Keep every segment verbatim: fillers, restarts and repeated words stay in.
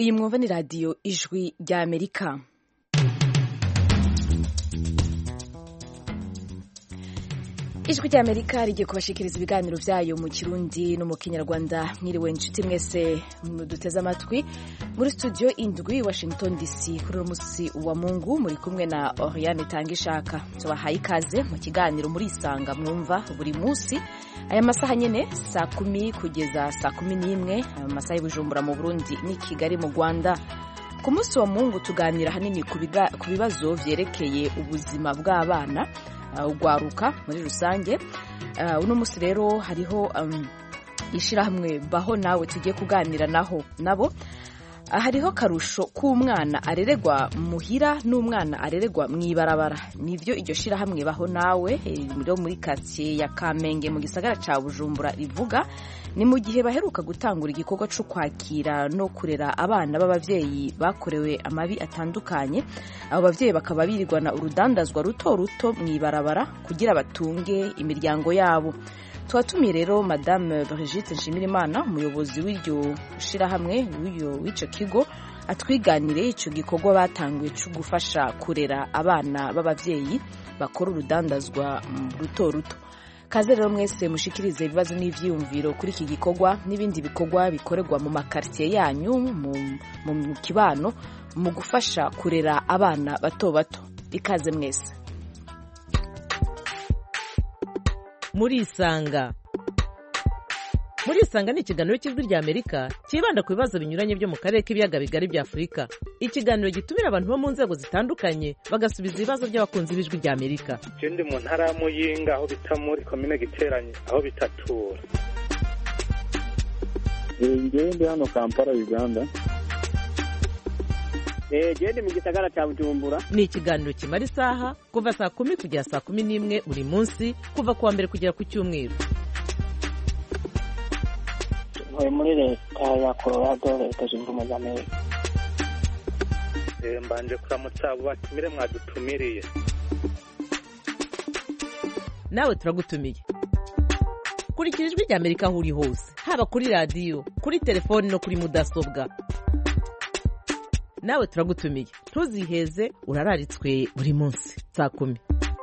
iyi mwumva ni radiyo ijwi ry'Amerika. Ijwi ry'Amerika rigiye kubashikiriza ibiganiro vyayo mu Kirundi no mu Kinyarwanda. Mwiriwe inshuti mwese muduteze amatwi muri studio indwi Washington D C kuri uyu musi wa Mungu, muri kumwe na Oriane Tangishaka. Tubahaye ikaze mu kiganiro muri Isanga mwumva buri musi aya masaha nyene saa kumi kugeza saa kumi n'imwe amasaha y'Ibujumbura mu Burundi ni Kigali mu Rwanda. Ku musi wa Mungu tuganira hanini ku bibazo vyerekeye ubuzima bw'abana ugwaruka muri rusange. Uno musi rero hariho um, ishirahamwe Baho Nawe tugiye kuganira naho nabo. Hariho karusho k'umwana areregwa muhira n'umwana areregwa mw'ibarabara. Nivyo iryo shirahamwe Baho Nawe ryo muri quartier ya Kamenge mu gisagara ca Bujumbura rivuga. Ni mu gihe baheruka gutangura igikorwa cyo kwakira no kurera abana b'abavyeyi bakorewe amabi atandukanye. Abo bavyeyi bakaba birirwana urudandazwa ruto ruto mw'ibarabara kugira batunge imiryango yabo. Twatumiye rero Madame Brigitte Nshimirimana, umuyobozi w'iryo shirahamwe w'ico kigo, atwiganire ico gikorwa batanguye cyo gufasha kurera abana b'abavyeyi bakora urudandazwa ruto ruto. Kaze rero mwese mushikirize ibibazo n'ivyiyumviro kuri iki gikorwa n'ibindi bikorwa bikorerwa mu makartier yanyu mu, mu kibano mu gufasha kurera abana bato bato. Ikaze mwese. Muri Isanga. Muri Isanga ni ikiganiro cy'Ijwi ry'Amerika kibanda ku bibazo binyuranye byo mu karere k'ibiyaga bigari bya Afurika. Ikiganiro gitumira abantu bo mu nzego zitandukanye bagasubiza ibibazo by'abakunzi b'Ijwi ry'Amerika. Je ndi mu ntara ya Muyinga aho bita muri commune Giteranye aho bitatura. Ngiye ndi hano Kampala Uganda. Eh je mu gisagara cya Bujumbura. Ni ikiganiro kimara isaha kuva saa kumi kugera saa kumi n'imwe buri munsi kuva kuwa mbere kugera ku cyumweru. Muri leta ya Colorado leta zunze ubumwe za Amerika. Eh mbanje kuramutsa abo batumire mwadutumiriye. Nawe turagutumiye. Kurikira Ijwi ry'Amerika aho uri hose, haba kuri radio, kuri telefone no kuri mudasobwa. Nawe turagutumiye. Ntuziheze, urararitswe buri munsi saa kumi.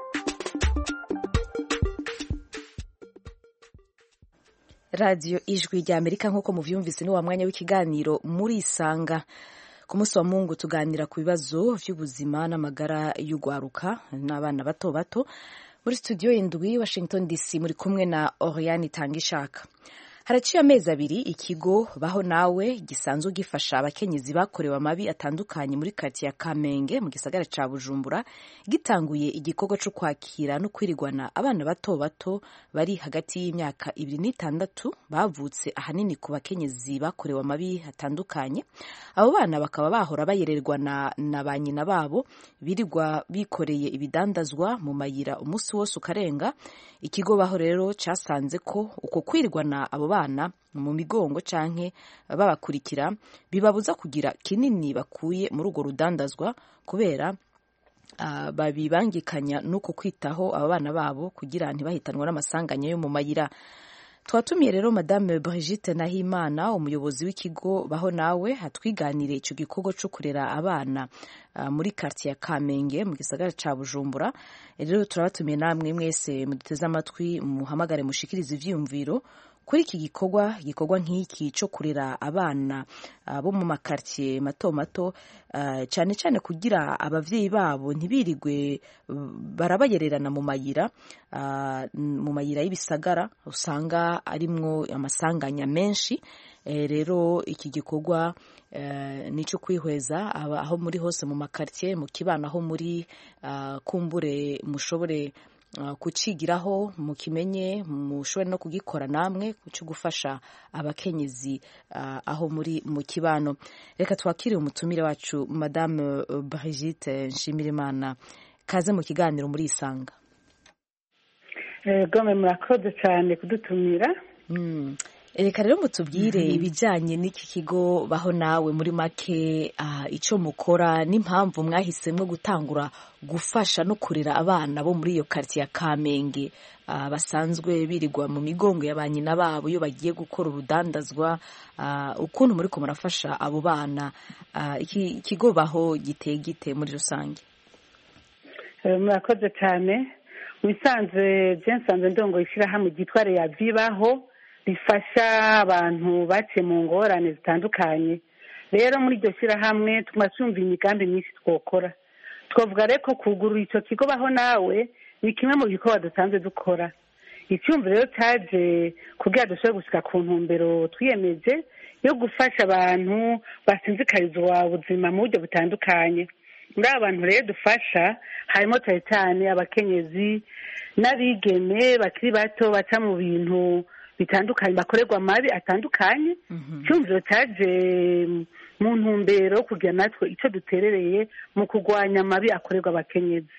Radio Ijwi ry'Amerika nk'uko muvyumvise ni wa mwanya w'ikiganiro muri Isanga. Ku musi wa Mungu tuganira ku bibazo vy'ubuzima n'amagara y'ugwaruka n'abana bato bato. Muri studio indwi Washington D C muri kumwe na Oriane Tangishaka. Haraciye amezi abiri ikigo Baho Nawe gisanzwe gifasha abakenyezi bakorewe amabi atandukanye muri quartier ya Kamenge mu gisagara ca Bujumbura gitanguye igikorwa cyo kwakira no kwirigwana abana bato bato bari hagati y'imyaka ibiri n'itandatu bavutse ahanini ku bakenyezi bakorewe amabi atandukanye. Abo bana bakaba bahora bayererwa na, na banyina babo birirwa bikoreye ibidandazwa mu mayira umunsi wose ukarenga. Ikigo Baho rero casanze ko uko kwirigwana abo bana mu migongo canke babakurikira bibabuza kugira kinini bakuye muri urwo rudandazwa kubera uh, babibangikanya nuko kwitaho abo bana babo kugira ntibahitanwa n'amasanganya yo mu mayira. Twatumiye rero Madame Brigitte Nahimana, umuyobozi w'ikigo Baho Nawe, hatwiganire ico gikorwa cyo kurera abana uh, muri quartier ya Kamenge mu gisagara ca Bujumbura. Rero turabatumiye namwe mwese muduteze amatwi muhamagare mushikirize ivyiyumviro kuri iki gikorwa gikorwa nk'iki cyo kurera abana uh, bo mu makartier mato mato uh, cyane cyane kugira abavyeyi babo ntibirigwe uh, barabayererana mu mayira uh, mu mayira y'ibisagara usanga arimwo amasanganya menshi. E, rero iki gikorwa uh, nico kwihweza aho muri hose mu makartier mu kibana aho muri uh, kumbure mushobore Uh, kucigiraho mukimenye mushobora no kugikora namwe cyo gufasha abakenyezi uh, aho muri mu kibano. Reka twakire umutumire wacu Madame Brigitte Nshimirimana, kaze mu kiganiro muri Isanga. Eh gome murakoze cyane kudutumira. Mm. reka rero mutubwire ibijyanye n'iki kigo baho nawe muri make icyo mukora n'impamvu mwahisemo gutangura gufasha no kurera abana bo muri iyo karitsiye ya Kamenge basanzwe birirwa mu migongo ya ba nyina babo iyo bagiye gukora urudandazwa, ukuntu muri ko murafasha abo bana. Iki kigo baho giteye gite muri rusange? Murakoze cyane. Wisanze jensanze ndongo ishyirahamwe ryitwa Reyavibaho rifasha abantu baciye mu ngorane zitandukanye. Rero muri iryo shyirahamwe twumva imigambi myinshi twokora. Twavuga rero ko kugurura icyo kigo baho nawe ni kimwe mu bikorwa dusanzwe dukora. Icyumviro rero cyaje kugira dushobore gushika ku ntumbero twiyemeje yo gufasha abantu basinzikarizwa ubuzima mu buryo butandukanye. Muri abantu rero dufasha harimo cyane cyane abakenyezi n'abigeme bakiri bato baca mu bintu bitandukanye bakorerwa amabi atandukanye. Icyumviro cyaje mu ntumbero kugira natwe icyo duterereye mu kurwanya amabi akorerwa abakenyezi.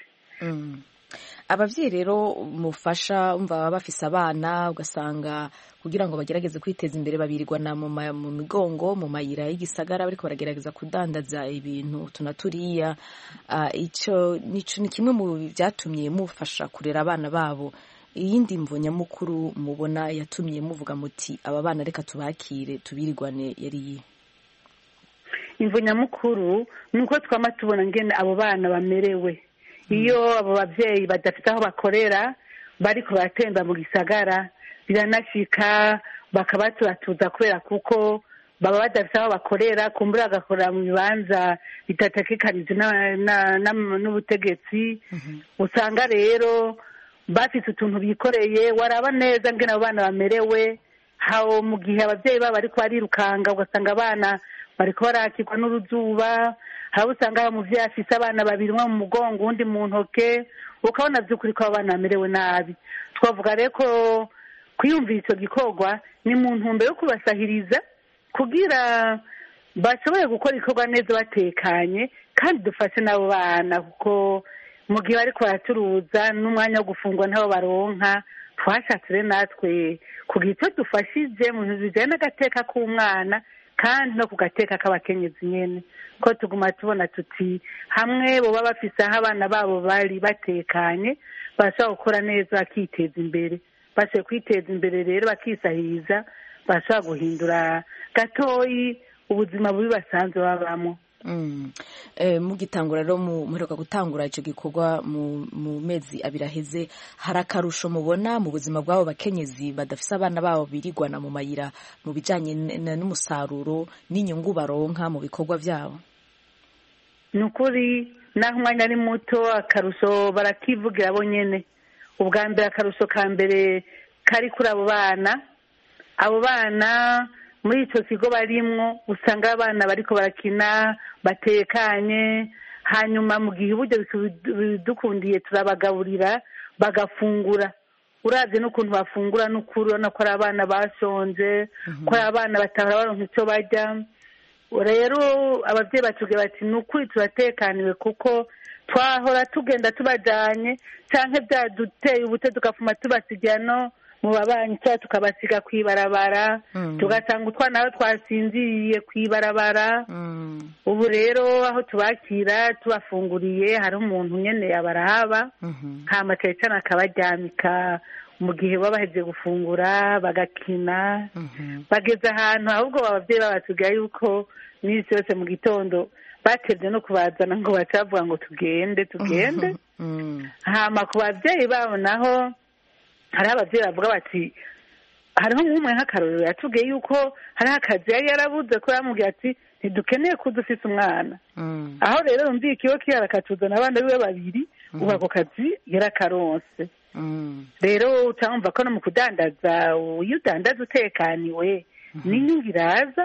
Abavyeyi rero mufasha umva baba bafise abana ugasanga kugira ngo bagerageze kwiteza imbere babirirwana mu migongo mu mayira y'igisagara bariko baragerageza kudandaza ibintu tunaturiya. Ico nico ni kimwe mu byatumye mufasha kurera abana babo. Iyindi mvo nyamukuru mubona yatumye muvuga muti aba bana reka tubakire tubirirwane yari imvo nyamukuru nuko twama tubona ngene abo bana bamerewe. Iyo abo bavyeyi badafite aho bakorera bariko baratemba mu gisagara biranashika bakabaturatuza kubera kuko baba badafite aho bakorera kumbura agakorera mu bibanza bitategekanije n'ubutegetsi. Usanga rero bafite utuntu bikoreye waraba neza ngene abo bana bamerewe. Hawo mu gihe abavyeyi babo bariko barirukanga ugasanga abana bariko barakirwa n'uruzuba. Haba usanga umuvyeyi afise abana babiri umwe mu mugongo undi mu ntoke ukabona vy'ukuri ko abana bamerewe nabi. Twavuga rero ko kwiyumvira ico gikorwa ni mu ntumbero yo kubasahiriza kugira bashobore gukora ikorwa neza batekanye kandi dufashe n'abo bana kuko mu gihe bariko baracuruza n'umwanya wo gufungwa ntabo baronka. Twashatse rero natwe kugira icyo dufashije mu bintu bijanye n'agateka k'umwana kandi no kugateka k'abakenyezi nyene ko tuguma tubona tuti hamwe bo baba bafise aho abana babo bari batekanye bashobora gukora neza bakiteza imbere. Bashoboye kwiteza imbere rero bakisahiriza bashobora guhindura gatoyi ubuzima bubi basanzwe babamo. Mugitangura rero muheruka gutangura icyo gikorwa mu mezi abiri aheze, hari akarusho mubona mu buzima bw'abo bakenyezi badafise abana babo birirwana mu mayira mu bijanye n'umusaruro n'inyungu baronka mu bikorwa byabo? Ni ukuri naho umwanya ari muto akarusho barakivugira bo nyene. Ubwa mbere akarusho ka mbere kari kuri abo bana. Abo bana muri icyo kigo barimwo usanga abana bariko barakina batekanye, hanyuma mu gihe uburyo bidukundiye turabagaburira bagafungura. Uravye n'ukuntu bafungura n'ukuri urabona ko ari abana bashonje, ko ari abana batahora baronka icyo barya. Rero abavyeyi batubwira bati ni ukuri turatekaniwe kuko twahora tugenda tubajanye canke byaduteye ubute tugafuma tubasigira no mu babanyi cyangwa tukabasiga kwibarabara tugasanga utwana aho twasinziriye kwibarabara. Ubu rero aho tubakira tubafunguriye hari umuntu nyene yabarahaba hama cyane akabaryamika mu gihe baba bahejeje gufungura bagakina. Bageze ahantu ahubwo abavyeyi babatubwira yuko n'isi yose mu gitondo batevye no kubazana ngo bacavuga ngo tugende tugende. Hama ku bavyeyi babo naho hari abavyeyi bavuga bati hariho nk'umwe nk'akarorero yatubwiye yuko hariho akazi yari yarabuze ko yamubwiye ati ntidukeneye ko dufise umwana. Aho rero yumviye ikigo kiyara akatuzana abana biwe babiri ubu ako kazi yarakaronse. Rero utamva ko no mu kudandaza iyo udandaza utekaniwe n'inyungu iraza.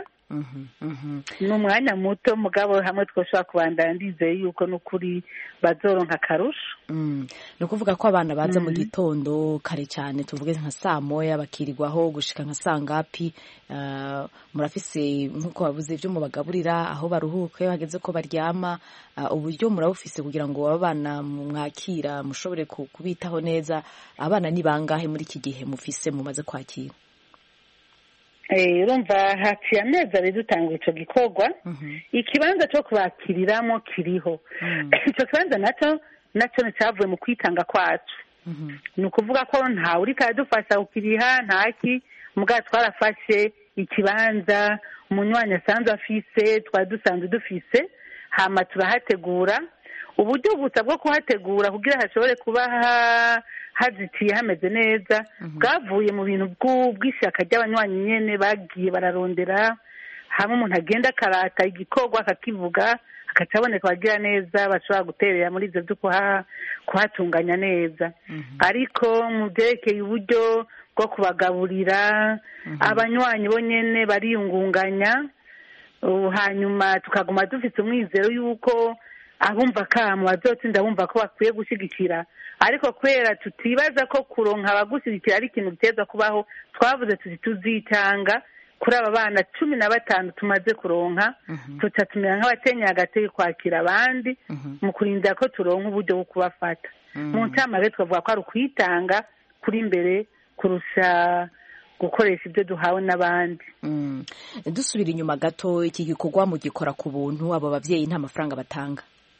Ni umwanya muto mugabo hamwe twoshobora kubandana ndizeye yuko n'ukuri bazoronka akarusho. Ni ukuvuga ko abana baza mu gitondo kare cyane tuvuge nka saa moya bakirirwaho gushika nka saa ngapi. Murafise nk'uko bavuze ibyo mubagaburira aho baruhuka iyo hageze ko baryama. Uburyo murabufise kugira ngo abana mwakira mushobore kubitaho neza. Abana ni bangahe muri iki gihe mufise mumaze kwakira? urumva haciye amezi abiri dutanga icyo gikorwa ikibanza cyo kubakiriramo kiriho icyo kibanza nacyo nacyo cyavuye mu kwitanga kwacu ni ukuvuga ko ntawe uri kadufasha kukiriha ntaki mugabo twarafashe ikibanza umunywanyi asanzwe afise twari dusanzwe dufise hama turahategura uburyo gusa bwo kuhategura kugira hashobore kuba hazitiye hameze neza bwavuye mu bintu bw'ishyaka ry'abanywanyi nyine bagiye bararondera hamwe umuntu agenda akarata igikorwa akakivuga hagaca haboneka abagira neza bashobora guterera muri ibyo byo kuhatunganya neza ariko mu byerekeye uburyo bwo kubagaburira abanywanyi bo nyine bariyungunganya hanyuma tukaguma dufite umwizero y'uko abumva kamo bazotsinda bumva ko bakwiye gushyigikira ariko kubera tutibaza ko kuronka abagushyigikira ari ikintu biteza kubaho twavuze tuzi tuzitanga kuri aba bana cumi na batanu tumaze kuronka tuca tumera nk'abatenyeye agatege kwakira abandi mu kurinda ko turonka uburyo bwo kubafata mu ncamake twavuga ko ari ukwitanga kuri mbere kurusha gukoresha ibyo duhawe n'abandi dusubira inyuma gato iki gikorwa mu gikora ku buntu abo babyeyi nta mafaranga batanga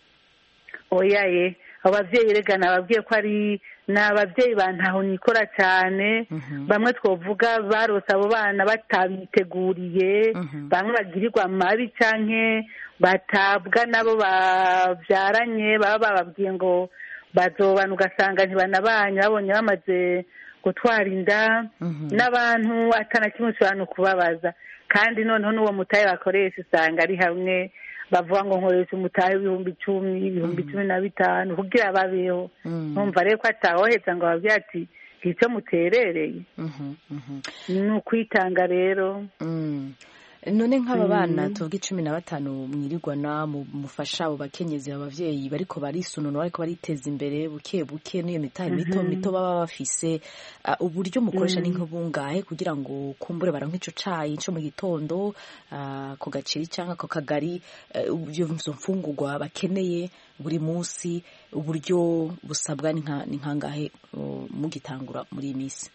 oyaye ababyeyi rega nababwiye ko ari ni ababyeyi bantaho nikora cyane bamwe twavuga barose abo bana batabiteguriye bamwe bagirirwa mabi cyane batabwa nabo babyaranye baba bababwiye ngo bazobana ugasanga ntibanabanye babonye bamaze gutwara inda n'abantu atana kimwe ushobora kubabaza kandi noneho n'uwo mutahe bakoresha usanga ari hamwe bavuga ngo nkoresha umutahe w'ibihumbi icumi ibihumbi cumi na bitanu kugira babeho numva rero ko atawoheza ngo babwire ati icyo muterereye ni ukwitanga rero none nk'aba bana tuvuga icumi na batanu mwirirwana mufasha abo bakenyezi abavyeyi bariko barisununura bariko bariteza imbere buke buke n'iyo mitahe mito mito baba bafise uburyo mukoresha n'inkubungahe kugira ngo kumbure baranka ico cayi cyo mu gitondo ku gaciri canke ku kagari ibyo mfungurwa bakeneye buri munsi uburyo busabwa ni nkangahe mugitangura muri iyi minsi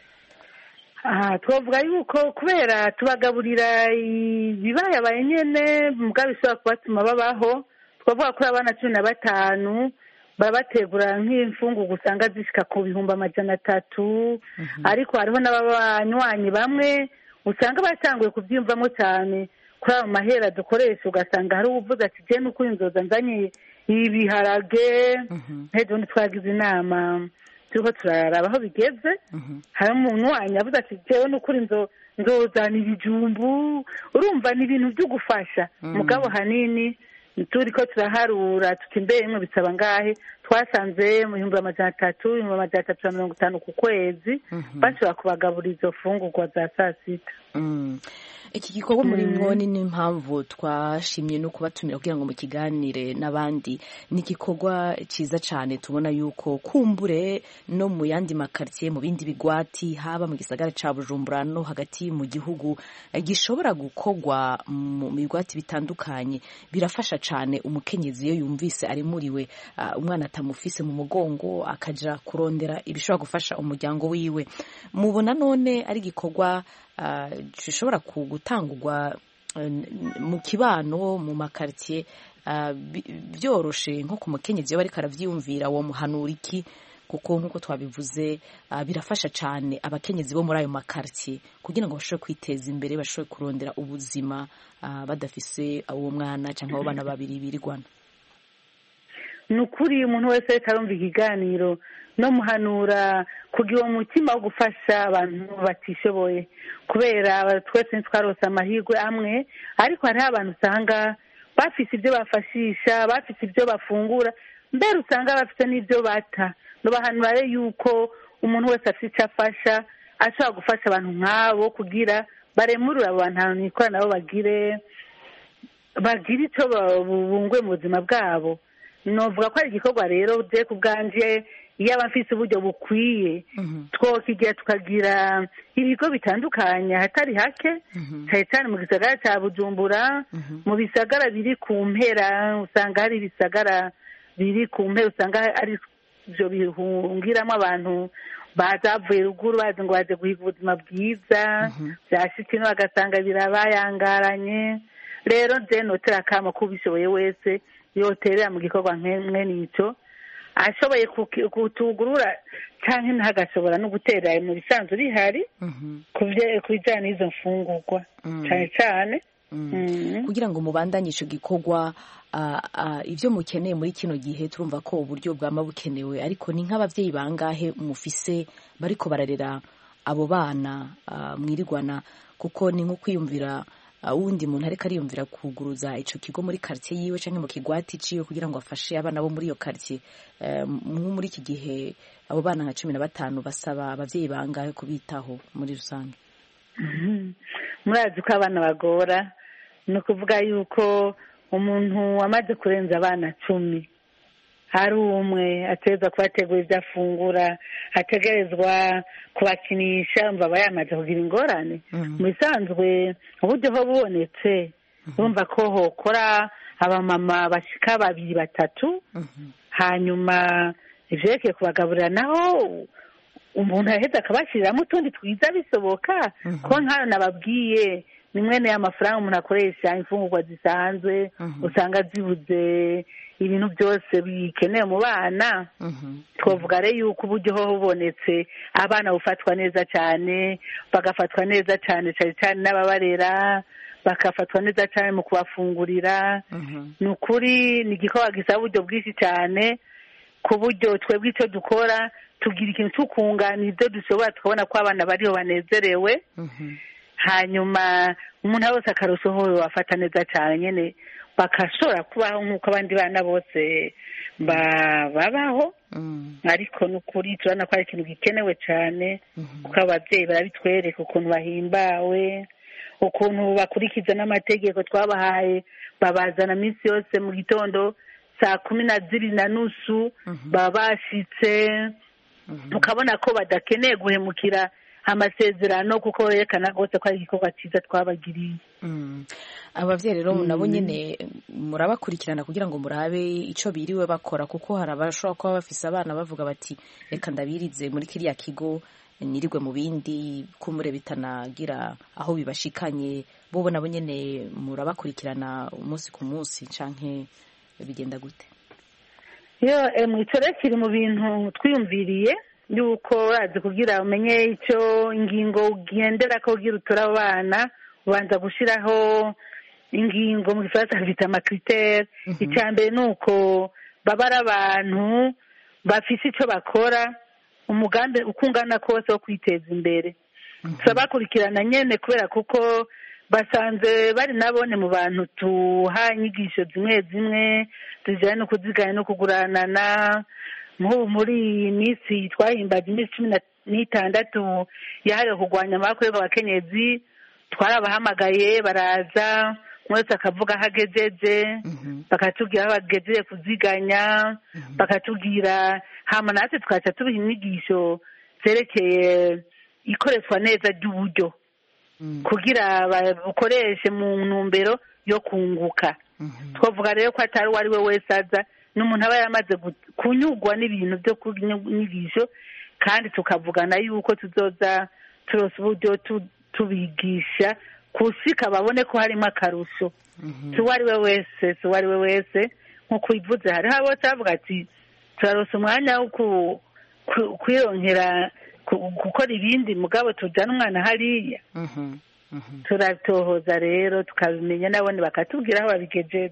aha twavuga yuko kubera tubagaburira ibibayabaye nyine mbwa bishobora kubatuma babaho twavuga kuri abana cumi na batanu baba bategura nk'imfungurwa usanga zishika ku bihumbi amajana atatu ariko hariho n'abanywanyi bamwe usanga batanguye kubyiyumvamo cyane kuri ayo mahera dukoresha ugasanga hari uvuze ati je n'ukuri nzoza nzanye ibiharage nk'ejo twagize inama turiko turaraba aho bigeze hari umuntu wanyu avuze ati jewe n'ukuri nzozana ibijumbu urumva ni ibintu byo gufasha mugabo hanini turiko turaharura tuti mbere imwe bisaba ngahe twasanze mu bihumbi amajana atatu ibihumbi amajana atatu na mirongo itanu ku kwezi bashobora kubagaburira izo fungurwa za saa sita iki gikorwa muri mwoni n'impamvu twashimye no kubatumira kugira ngo mukiganire n'abandi ni igikorwa cyiza cyane tubona yuko kumbure no mu yandi makartier mu bindi bigwati haba mu gisagara ca Bujumbura no hagati mu gihugu gishobora gukorwa mu bigwati bitandukanye birafasha cyane umukenyezi iyo yumvise ari muriwe uh, umwana atamufise mu mugongo akaja kurondera ibishobora gufasha umuryango wiwe mubona none ari gikorwa gishobora gutangurwa mu kibano mu makartier byoroshe nko ku mukenyezi iyo bariko aravyiyumvira wo muhanura iki kuko nkuko twabivuze birafasha cyane abakenyezi bo muri ayo makartier kugira ngo bashobore kwiteza imbere bashobore kurondera ubuzima badafise uwo mwana cyangwa abo bana babiri birigwana ni ukuri umuntu wese ariko arumva ikiganiro no muhanura kugira uwo mutima wo gufasha abantu batishoboye kubera twese ntitwarose amahirwe amwe ariko hariho abantu usanga bafise ibyo bafashisha bafise ibyo bafungura mbere usanga bafite n'ibyo bata nubahanura yuko umuntu wese afite icyo afasha ashobora gufasha abantu nk'abo kugira baremurure abo bantu ahantu nikora nabo bagire bagire icyo bunguye mu buzima bwabo novuga ko ari igikorwa rero je ku bwanje iyo abafise uburyo bukwiye twokigira tukagira ibigo bitandukanye hatari hake cyane cyane mu gisagara cya Bujumbura mu bisagara biri ku mpera usanga hari ibisagara biri ku mpera usanga ari byo bihungiramo abantu bazavuye ruguru bazi ngo baje guhiga ubuzima bwiza byashitse ino bagasanga birabayangaranye. Rero je notera akamo kubishoboye wese yoterera mu gikorwa nk'emwe nico ashoboye kutugurura canke ntagashobora no guterera mu bisanzwe bihari kuvye kubijana n'izo mfungurwa cyane cyane kugira ngo mubandanye ico gikorwa. Ivyo mukeneye muri kino gihe turumva ko uburyo bwama bukenewe, ariko ni nk'abavyeyi bangahe mufise bariko bararera abo bana mwirigwana? Kuko ni nko kwiyumvira wundi muntu ariko ariyumvira kuguruza ico kigo muri quartier yiwe canke mu kigwati ciwe kugira ngo afashe abana bo muri iyo quartier. Mu muri iki gihe abo bana nka cumi na batanu basaba abavyeyi bangahe kubitaho muri rusange? Murazi ko abana bagora, ni ukuvuga yuko umuntu amaze kurenza abana cumi hari umwe ategerezwa kubategura ibyo afungura, ategerezwa kubakinisha, umva aba yamaze kugira ingorane. Mu bisanzwe uburyo ho bubonetse urumva ko hokora abamama bashika babiri batatu, hanyuma ivyerekeye kubagaburira naho umuntu aheza akabashyiriramo utundi twiza bisoboka. Ko nk'ayo nababwiye ni mwene y'amafaranga umuntu akoresha imfungurwa zisanzwe usanga zibuze ibintu byose bikenewe mu bana. Twavuga rero yuko uburyo ho bubonetse abana bufatwa neza cyane, bagafatwa neza cyane cyane cyane n'ababarera bakafatwa neza cyane mu kubafungurira. Ni ukuri ni igikorwa gisaba uburyo bwinshi cyane, ku buryo twebwe icyo dukora tugira ikintu cy'ukunganira ibyo dushobora tukabona ko abana bariho banezerewe. Hanyuma umuntu wese akarusho ho bafata neza cyane nyene bakashobora kubaho nk'uko abandi bana bose babaho. Ariko n'ukuri turabona ko ari ikintu gikenewe cyane, kuko ababyeyi barabitwereka ukuntu bahimbawe, ukuntu bakurikiza n'amategeko twabahaye. Babazana minsi yose mu gitondo saa kumi na zibiri na nusu baba bashitse, tukabona ko badakeneye guhemukira amasezerano kuko yerekana rwose ko ari igikorwa cyiza twabagiriye. Abavyeyi rero nabo nyene murabakurikirana kugira ngo murabe ico biriwe bakora, kuko hari abashobora kuba bafise abana bavuga bati reka ndabirize muri kiriya kigo nirigwe mu bindi kumure bitanagira aho bibashikanye. Bobo nabo nyene murabakurikirana umunsi ku munsi canke bigenda gute? Yo mwitore kiri mu bintu twiyumviriye yuko urazi kugira umenye icyo ingingo ugendera ko ugira utura abana ubanza gushiraho ingingo mu gifaransa bita amakriteri. Icya mbere ni uko baba ari abantu bafise icyo bakora, umugambi ukungana kose wo kwiteza imbere. Turabakurikirana nyene kubera kuko basanze bari nabone mu bantu tuha inyigisho zimwe zimwe zijyanye no kuziganya no kuguranana. Nk'ubu muri iyi minsi twahimbaje iminsi cumi n'itandatu yahariwe kurwanya amakorerwa abakenyezi, twarabahamagaye baraza mwese akavuga aho agejeje, bakatubwira aho bagejeje kuziganya, bakatubwira hama natwe tukaca tubiha inyigisho zerekeye ikoreshwa neza ry'uburyo kugira babukoreshe mu ntumbero yo kunguka. Twavuga rero ko atari uwo ari we wese aza, n'umuntu aba yamaze kunyurwa n'ibintu byo kunyigisho, kandi tukavugana yuko tuzoza turose uburyo tubigisha kusika babone ko harimo akarusho. Si uwo ari we wese si uwo ari we wese nk'uko ubivuze, hariho abo bavuga ati turarose umwanya wo kwironkera gukora ibindi mugabo tujyana umwana hariya. turatohoza rero tukabimenya nabone bakatubwira aho babigejeje.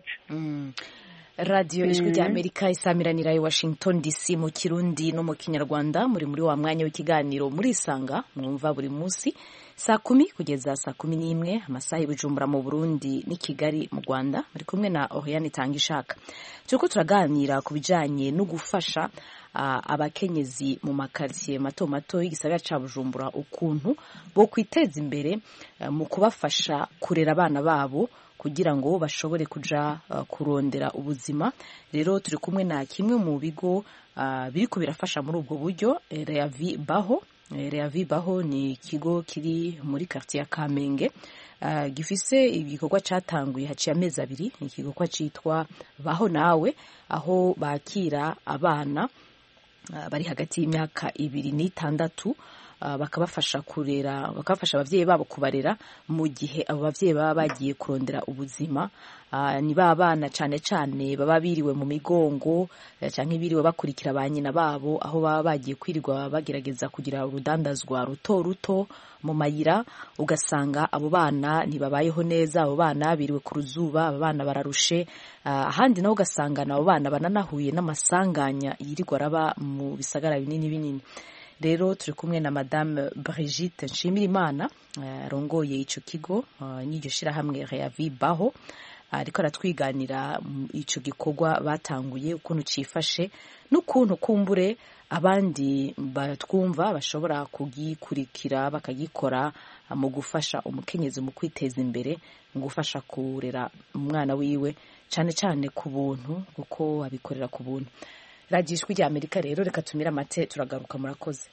Radio Ijwi rya Amerika isamiranira i Washington D C mu Kirundi no mu Kinyarwanda. Muri muri wa mwanya w'ikiganiro muri Isanga mwumva buri munsi saa kumi kugeza saa kumi n'imwe amasaha y'Ibujumbura mu Burundi ni Kigali mu Rwanda. Muri kumwe na Oriane Tangishaka. Turiko turaganira ku bijanye no gufasha uh, abakenyezi mu makartier mato mato y'igisagara ca Bujumbura ukuntu bo kwiteza imbere uh, mu kubafasha kurera abana babo kugira ngo bashobore kuja uh, kurondera ubuzima. Rero turi kumwe na kimwe mu bigo uh, biriko birafasha muri ubwo buryo, Reavi Baho. Reavi Baho ni ikigo kiri muri quartier ya Kamenge, uh, gifise igikorwa catanguye haciye amezi abiri. Igikorwa citwa Baho Nawe, aho bakira abana bari hagati y'imyaka ibiri n'itandatu bakabafasha kurera bakabafasha abavyeyi babo kubarera mu gihe abo bavyeyi baba bagiye kurondera ubuzima. Ni ba bana cane cane baba biriwe mu migongo canke biriwe bakurikira ba nyina babo aho baba bagiye kwirirwa bagerageza kugira urudandazwa ruto ruto mu mayira, ugasanga abo bana ntibabayeho neza, abo bana biriwe ku ruzuba, abo bana bararushe. Ahandi naho ugasanga abo bana bananahuye n'amasanganya yirirwa araba mu bisagara binini binini. Rero turi kumwe na Madame Brigitte Nshimirimana arongoye ico kigo n'iryo shirahamwe Reavi Baho, ariko aratwiganira ico gikorwa batanguye ukuntu cifashe n'ukuntu kumbure abandi batwumva bashobora kugikurikira bakagikora mu gufasha umukenyezi mu kwiteza imbere, mu gufasha kurera umwana wiwe cane cane ku buntu, kuko abikorera ku buntu. Radio Ijwi rya Amerika rero reka tumira amate turagaruka. Murakoze.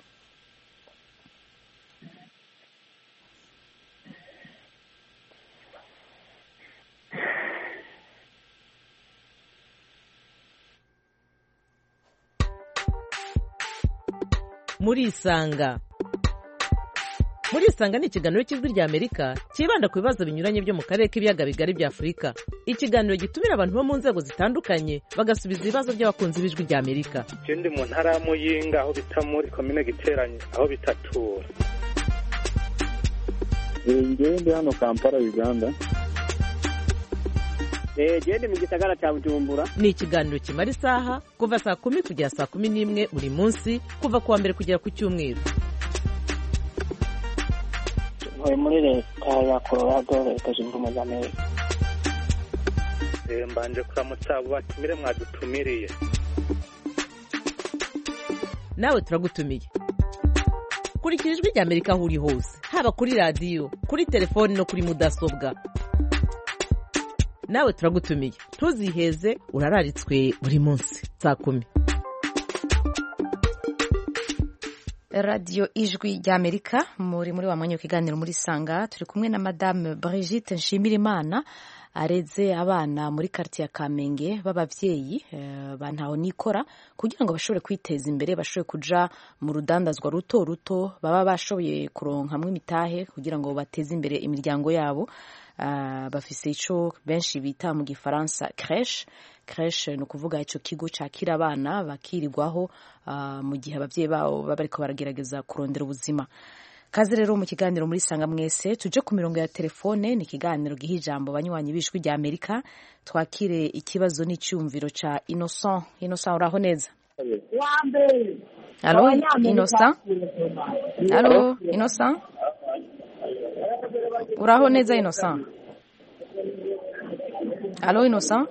Murisanga. Murisanga ni ikiganiro cy'Ijwi rya Amerika kibanda ku bibazo binyuranye byo mu karere k'ibiyaga bigari bya Afurika. Ikiganiro gitumira abantu bo mu nzego zitandukanye bagasubiza ibibazo by'abakunzi b'Ijwi rya Amerika. Ikindi mu ntara ya Muyinga aho bita muri komine Giteranye aho bitatura. Ngende hano Kampala Uganda. Eh gende mu gisagara cya Bujumbura. Ni ikiganiro kimara isaha kuva saa kumi kugera saa kumi n'imwe buri munsi kuva kuwa mbere kugera ku cyumweru. Ntuye muri leta ya Colorado leta zunze ubumwe za Amerika. Eh mbanje kuramutsa abo batumire mwadutumiriye. Nawe turagutumiye. Kurikira Ijwi rya Amerika aho uri hose, haba kuri radio, kuri telefoni no kuri mudasobwa. Nawe turagutumiye. Ntuziheze, urararitswe buri munsi saa kumi. Radio Ijwi rya Amerika muri muri wa mwanya w'ikiganiro muri Sanga, turi kumwe na Madame Brigitte Nshimirimana areze abana muri quartier ya Kamenge b'abavyeyi e, bantaho nikora kugira ngo bashobore kwiteza imbere, bashobore kuja mu rudandazwa ruto ruto, baba bashoboye kuronka hamwe imitahe kugira ngo bateze imbere imiryango yabo. Uh, bafise ico benshi bita mu gifaransa crèche. Crèche no kuvuga ico kigo cakira abana bakirirwaho uh, mu gihe abavyeyi babo bariko baragerageza kurondera ubuzima. Kaze rero mu kiganiro muri Sanga mwese tuje ku mirongo ya telefone, ni kiganiro giha ijambo banywanyi b'Ijwi rya Amerika. Twakire ikibazo n'icyumviro ca Innocent. Innocent uraho neza? Allo Innocent? Allo Innocent? Uraho neza Innocent? Allo Innocent?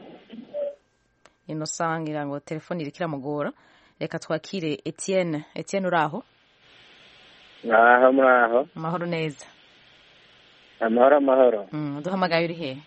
Innocent ngira ngo telefone irikira mugora. Reka twakire Etienne. Etienne uraho? Aho muraho. Amahoro neza. Amahoro amahoro. Mm, duhamagaye uri he?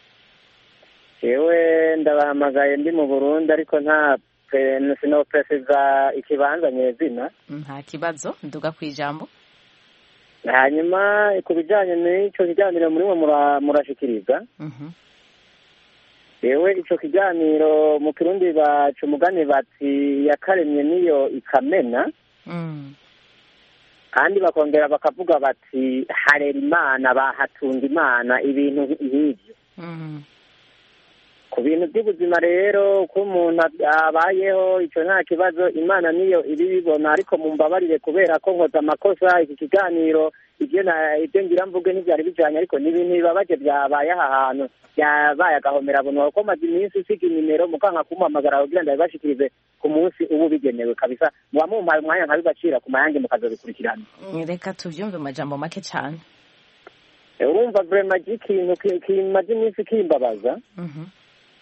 Yewe ndabahamagaye ndi mu Burundi ariko nta sino precisa ikibanza nyezina. Nta kibazo, nduga kwijambo. Hanyuma ku bijyanye n'icyo kiganiro muri mwe murashikiriza. Mhm. Yewe icyo kiganiro mu Kirundi bacu umugani bati yakaremye niyo ikamena. Mm. Kandi bakongera bakavuga bati harera Imana bahatunga Imana ibintu nk'ibyo. Mhm. Ku bintu by'ubuzima rero ko umuntu abayeho icyo nta kibazo, Imana niyo ibibibona, ariko mumbabarire kubera ko nkoza amakosa iki kiganiro ibyo na ibyo ngira mvuge ntibyari bijanye, ariko n'ibintu bibabaje byabaye aha hantu yabaye agahomera buntu ko maze iminsi usiga inimero mukanka kumuhamagara kugira ngo ndabashikirize ku munsi ubu bigenewe kabisa, muba mumpaye umwanya nkabibacira ku mayange mukazobikurikirana. Reka tuvyumve majambo make cyane. Urumva vraiment ikintu kimaze iminsi kimbabaza. Mhm.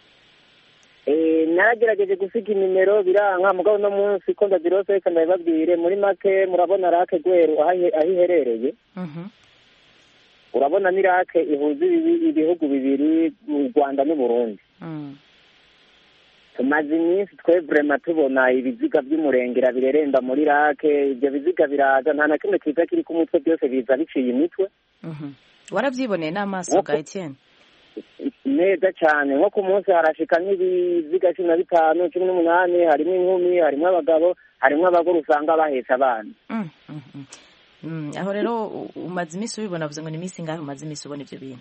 Eh naragerageje gusiga inimero biranka mugabo no munsi ko ndazirose reka ndababwire muri make murabona rake Gweru ahiherereye. Mhm. Urabona ni rake ihuza ibihugu bibiri u Rwanda n'u Burundi. Mhm. Tumaze iminsi twe vraiment tubona ibiziga by'umurengera bireremba muri rake, ibyo biziga biraza nta na kimwe kiza kiri ku mutwe, byose biza biciye imitwe. Mhm. Waravyiboneye n'amaso ga Etienne? neza cyane nko ku munsi harashika nk'ibiziga cumi na bitanu cumi n'umunani harimo inkumi harimo abagabo harimo abagore usanga bahetse abana. Mm, mm, mm. Mm, aho rero umaze iminsi ubibona avuze ngo ni iminsi ngaho umaze iminsi ubona ivyo bintu?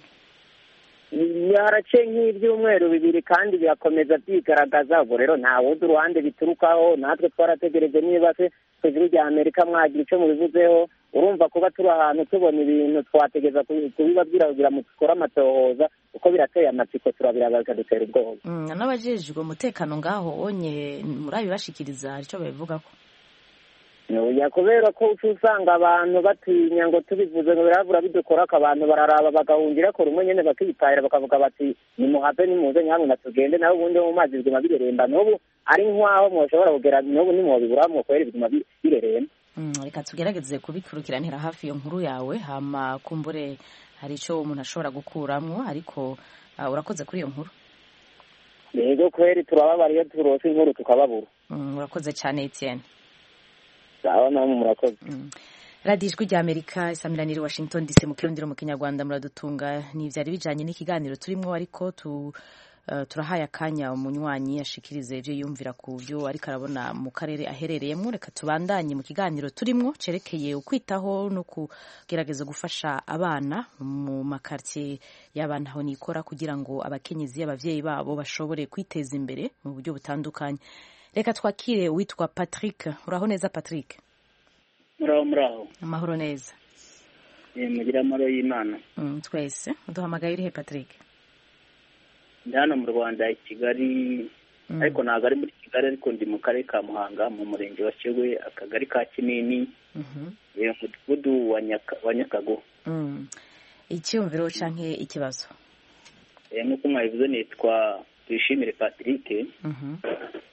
Yarace nk'ibyumweru bibiri kandi birakomeza byigaragaza. Ubwo rero nta wundi uruhande biturukaho, natwe twarategereje niba se ijuru rya Amerika mwagira icyo mubivuzeho. Urumva kuba turi ahantu tubona ibintu twategeza kubibabwira kugira ngo dukore amatohoza uko birateye amatsiko turabirabaza dutera ubwoba. Mm, n'abajejwe umutekano ngaho onye murabibashikiriza icyo babivugako? Oya, kubera ko usanga abantu batinya ngo tubivuze ngo biravura bidukora abantu bararaba bagahungira ko rumwe nyene bakitahira bakavuga bati nimuhave nimuze nyamwe natugende naho ubundi mu mazi biguma bireremba n'ubu ari nkwaho mwoshobora kugera n'ubu nimwobibura mwo kwera biguma bireremba. Mm, reka tugerageze kubikurikiranira hafi iyo nkuru yawe hama kumbure hari ico umuntu ashobora gukuramwo ariko uh, urakoze kuri iyo nkuru. Yego kweri turababariye turose inkuru tukababura. Mm, urakoze cyane Etienne. Sawa namwe murakoze. Mm. Radio Ijwi rya Amerika isamiraniye Washington D C mu kirundiro mu Kinyarwanda muradutunga n'ivyari bijanye n'ikiganiro turimo ariko tu Uh, turahaye akanya umunywanyi ashikirize ivyo yumvira ku byo ariko arabona mu karere aherereyemo. Reka tubandanye mu kiganiro turimo cerekeye ukwitaho no kugerageza gufasha abana mu makartie y'abana aho nikora kugira ngo abakenyezi abavyeyi babo bashobore kwiteza imbere mu buryo butandukanye. Reka twakire witwa Patrick. Uraho neza Patrick? Muraho muraho. Amahoro neza. Eh mugira amaro y'Imana. Mm, twese uduhamagaye urihe Patrick? Ndana mu Rwanda i Kigali mm. ariko ntago ari muri Kigali ariko ndi mu karere ka Muhanga mu murenge wa Shegwe akagari ka Kinini mhm mm mudugudu wa Nyaka wa Nyakago. Mm. Icyumviro canke ikibazo? Eh nuko mwabivuze nitwa Twishimire Patrick. Mhm mm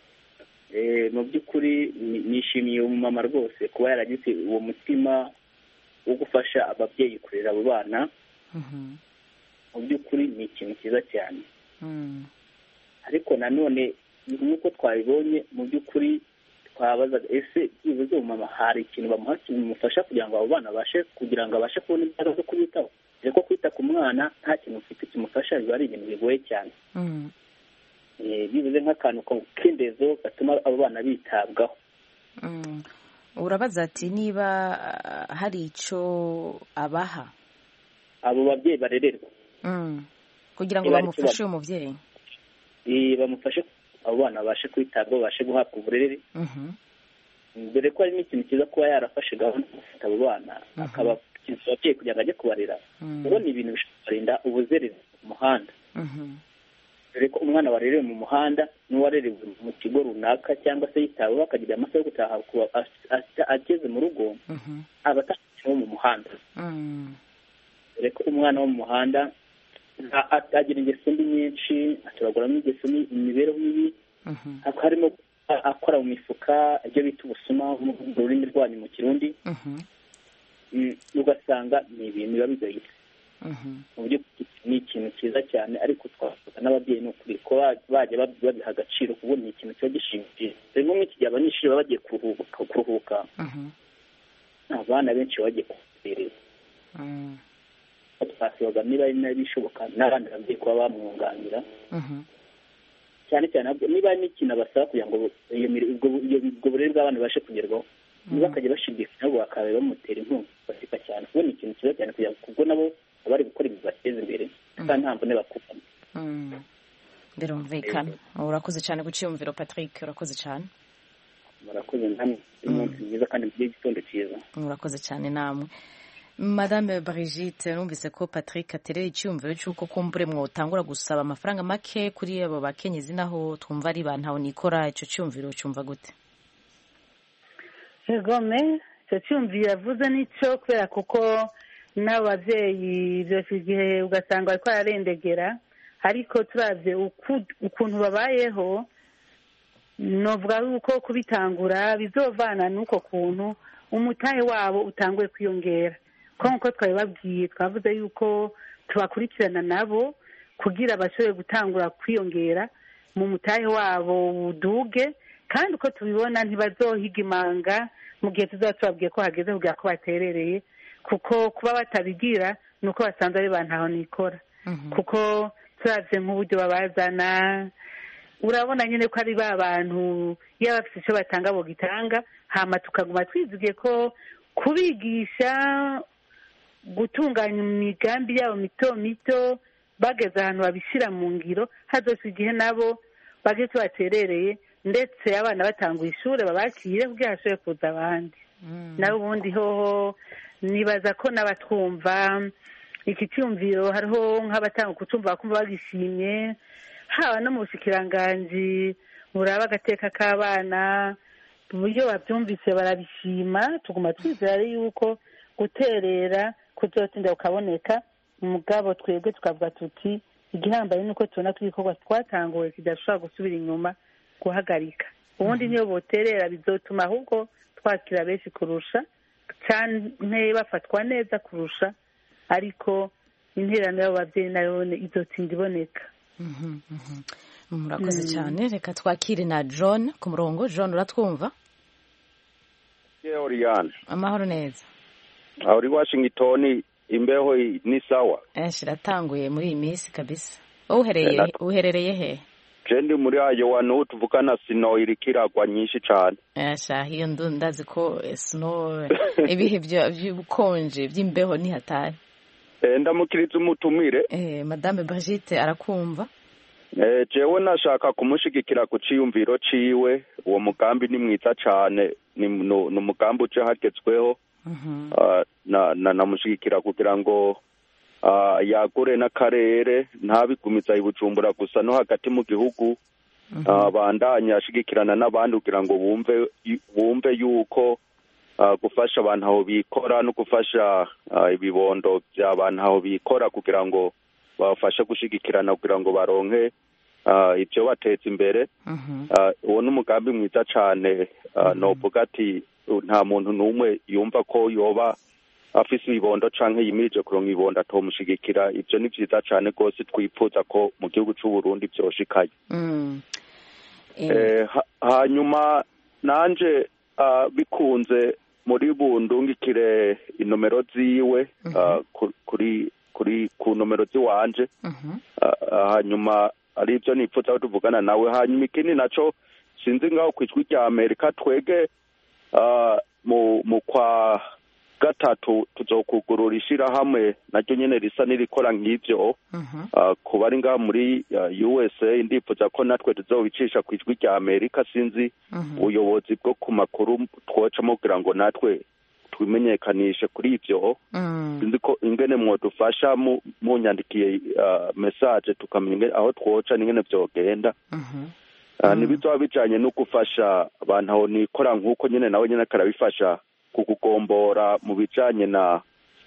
eh mu byukuri nishimiye umumama rwose kuba yaragize uwo mutima wo gufasha ababyeyi kurera abo bana. Mhm mm mu byukuri ni ikintu cyiza cyane. Mm. Ariko nanone nuko twabibonye mu byukuri twabaza ese bivuze umama hari ikintu bamuha kimufasha kugira ngo abo bana bashe kugira ngo abashe kubona imbaraga zo kubitaho. Reko kwita ku mwana nta kintu ufite kimufasha biba ari ibintu bigoye cyane. Mm. Eh bivuze nk'akantu k'indezo gatuma abo bana bitabwaho. Mm. Urabaza ati niba uh, hari ico abaha abo babyeyi barererwa. Mm. Kugira ngo bamufashe umuvyeyi. Eh bamufashe abo bana bashe kwitabwaho bashe guhabwa uburere. Mhm. Dore ko ari n'ikintu kiza kuba yarafashe gahunda gufata abo bana akaba ababyeyi kugira ngo ajye kubarera. Ubwo ni ibintu bisharinda ubuzerere mu muhanda. Mhm. Dore ko umwana warerewe mu muhanda n'uwarerewe mu kigo runaka cyangwa se yitaweho akagira amasaha yo gutaha kuba ageze mu rugo. Mhm. Abatashye mu muhanda. Mhm. Dore ko umwana wo mu muhanda agira ingeso mbi nyinshi aturaguramo ingeso imibereho mibi. Mhm. Harimo akora mu mifuka ibyo bita ubusuma mu rurimi rwanyu mu Kirundi. Mhm. Ugasanga ni ibintu biba bigoye. Mhm. Mu buryo ni ikintu cyiza cyane ariko twavuga n'ababyeyi no kuri ko bajya babiha agaciro kuko ni ikintu cyo gishimishije. Rero mu iki gihe abanyeshuri baba bagiye kuruhuka kuruhuka. Mhm. Abana benshi bagiye kubereza. Mhm. Twasibaga niba ari nabishoboka n'abandi babyeyi kuba bamwunganira. Mhm. Cyane cyane niba n'ikintu basaba kugira ngo iyo ubwo burere bw'abana bashe kugerwaho. Niba akajya bashidikanya nabo bakaba bamutera inkunga basika cyane kuko ni ikintu cyiza cyane kugira kuko nabo abari gukora ibintu bateza imbere kandi nta mbone bakuvamo. Mhm. Birumvikana. Urakoze cyane guciyumvira Patrick, urakoze cyane. Murakoze namwe umunsi mwiza kandi mu gitondo cyiza. Urakoze cyane namwe. Madame Brigitte numvise ko Patrick aterera icyumviro cy'uko kumbure mwotangura gusaba amafaranga make kuri abo bakenyezi naho twumva ari bantaho nikora ico cyumviro cyumva gute? Egome icyo cyumviro yavuze nico kubera kuko n'abavyeyi byose igihe ugasanga bariko ararendegera ariko turavye ukuntu babayeho novuga yuko kubitangura bizovana n'uko kuntu umutahe wabo utanguye kwiyongera. Konko twabibabwiye twavuze yuko tubakurikirana nabo kugira bashobore gutangura kwiyongera mu mutahe wabo uduge kandi uko tubibona ntibazohiga imanga mu gihe tuzaba tubabwiye ko hageze kugira ko baterereye kuko kuba batabigira nuko basanzwe ari bantaho nikora. Kuko turavye nk'uburyo babazana urabona nyine ko ari ba bantu iyo bafite icyo batanga bogitanga hama tukaguma twizigiye ko kubigisha gutunganya imigambi yabo mito mito bageze ahantu babishyira mu ngiro hazose igihe nabo baje tubaterereye ndetse abana batanguye ishuri babakire kugira hashobore kuza abandi nawe ubundi hoho nibaza ko n'abatwumva iki cyumviro hariho nk'abatanga kucumva bakumva bagishimye haba no mu bushikiranganji buraba agateka k'abana uburyo babyumvise barabishima tuguma twizera yuko guterera kuzotinda ukaboneka umugabo twebwe tukavuga tuti igihambaye nuko tubona ko igikorwa twatanguwe kidashobora gusubira inyuma guhagarika ubundi niyo boterera bizotuma ahubwo twakira benshi kurusha cyane bafatwa neza kurusha ariko intererano y'abo babyeyi nayo izotinda iboneka murakoze cyane reka twakire na John ku murongo. John uratwumva? Oriane amahoro neza. uri Washington imbeho ni sawa? Eh shiratanguye muri iyi minsi kabisa. Uhereye uherereye he? Jendi muri ayo wano tuvukana snow irikiragwa nyinshi cyane. Eh sha hiyo ndazi ko snow ibihe by'ubukonje by'imbeho ni hatari. Eh ndamukiriza umutumire. Eh Madame Brigitte arakumva? Eh jewe nashaka kumushigikira ku ciyumviro ciwe uwo mugambi ni mwiza cyane ni no mugambi uje hagezweho. Mhm. Uh, na na namushigikira kugira ngo uh, yagure n'akarere ntabigumiza ibujumbura gusa no hagati mu gihugu. Mhm. Uh, bandanya ashigikirana n'abandi kugira ngo bumve bumve yuko uh, gufasha abantu aho bikora no gufasha uh, ibibondo by'abantu aho bikora kugira ngo bafashe gushigikirana kugira ngo baronke uh, ibyo bateza imbere. Mhm. Uh, uwo n'umugambi mwiza cyane uh, mhm. novuga ati nta muntu n'umwe yumva ko yoba afise ibibondo canke yimirije kuronka ibibondo atomushigikira. Ivyo ni vyiza cane rwose twipfuza ko mu gihugu c'u Burundi vyoshikaye. Mm. Eh, hanyuma nanje uh, bikunze muri bundungikire inomero ziwe uh, kuri kuri ku nomero ziwanje. Uh, hanyuma ari ivyo nipfuza ko tuvugana nawe. Hanyuma ikindi naco sinzi ngaho kwijwi rya Amerika twege Uh, mu mu kwa gatatu tuzokugurura ishirahamwe naryo nyene risa nirikora nk'ivyo. Uh -huh. uh, kuba ari ngaha muri uh, U S A ndipfuza ko natwe tuzobicisha kwijwi rya Amerika sinzi ubuyobozi uh -huh. bwo ku makuru twocamo kugira ngo natwe twimenyekanishe kuri ivyo. Uh -huh. Sinzi ko ingene mwodufasha mu munyandikiye uh, message tukamenya aho twoca n'ingene vyogenda. Uh -huh. Uh, mm. Nibizoba bijanye no gufasha abantu aho nikora nk'uko nyene nawe nyene karabifasha kukugombora mu bijanye na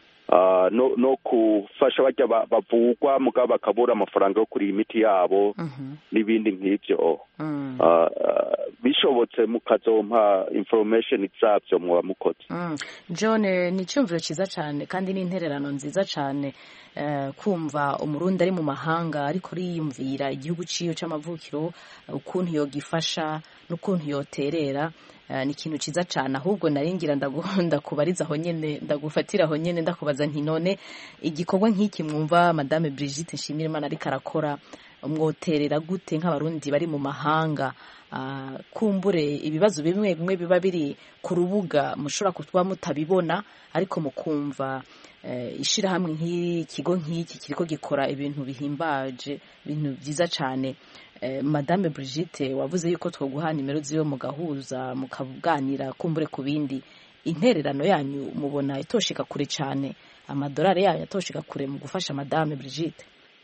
uh, no, no kufasha bajya bavugwa mugabo bakabura amafaranga yo kuri imiti yabo n'ibindi mm -hmm. nk'ivyo. Mm. Uh, uh, bishobotse mukazompa information zavyo muba mukoze. Mm. John ni cyumviro ciza cyane kandi ni intererano nziza cyane. Uh, kumva umurundi ari mu mahanga ariko riyumvira igihugu ciyo c'amavukiro ukuntu yogifasha n'ukuntu yoterera. Uh, ni ikintu ciza cyane ahubwo naringira ndagunda kubariza aho nyene ndagufatira aho nyene ndakubaza nti none igikorwa nk'iki mwumva Madame Brigitte Nshimirimana ariko arakora umwoterera gute nk'abarundi bari mu mahanga? Uh, kumbure ibibazo bimwe bimwe biba biri ku rubuga mushobora kuba mutabibona ariko mukumva uh, ishirahamwe nk'ikigo nk'iki kiriko gikora ibintu bihimbaje ibintu byiza cyane. Uh, Madame Brigitte wavuze yuko twoguha nimero ziwe mugahuza mukaganira kumbure ku bindi. Intererano yanyu mubona itoshika kure cyane, amadolari yayo atoshika kure mu gufasha Madame Brigitte?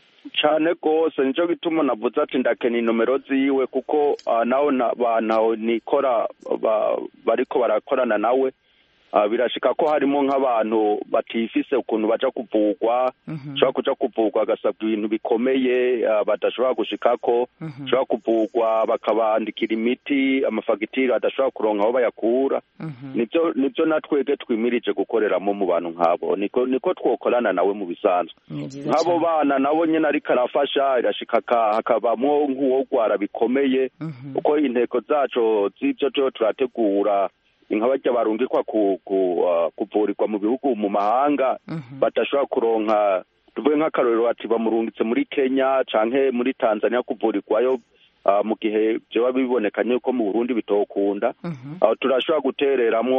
Cyane gose nico gituma navuze ati ndakena inomero ziwe kuko uh, naho naho nikora bariko barakorana nawe. Uh, birashika ko harimo nk'abantu batifise ukuntu baja kuvugwa cyo kuja kuvugwa agasabwa ibintu bikomeye uh, badashobora gushikako cyo kuvugwa bakabandikira imiti amafagitire adashobora kuronka aho bayakura. Nivyo nivyo natwege twimirije gukoreramo mu bantu nkabo niko niko twokorana nawe mu bisanzwe. Nk'abo bana nabo nyene ariko arafasha irashika hakabamwo nk'uwo gwara bikomeye uko inteko zaco z'ivyo cyo turategura inka bajya barungikwa ku kuvurirwa mu bihugu mu mahanga badashobora kuronka tuvuge nk'akarorero ati bamurungitse muri Kenya canke muri Tanzania kuvurirwayo mu gihe byoba bibonekanye ko mu Burundi bitokunda turashobora gutereramwo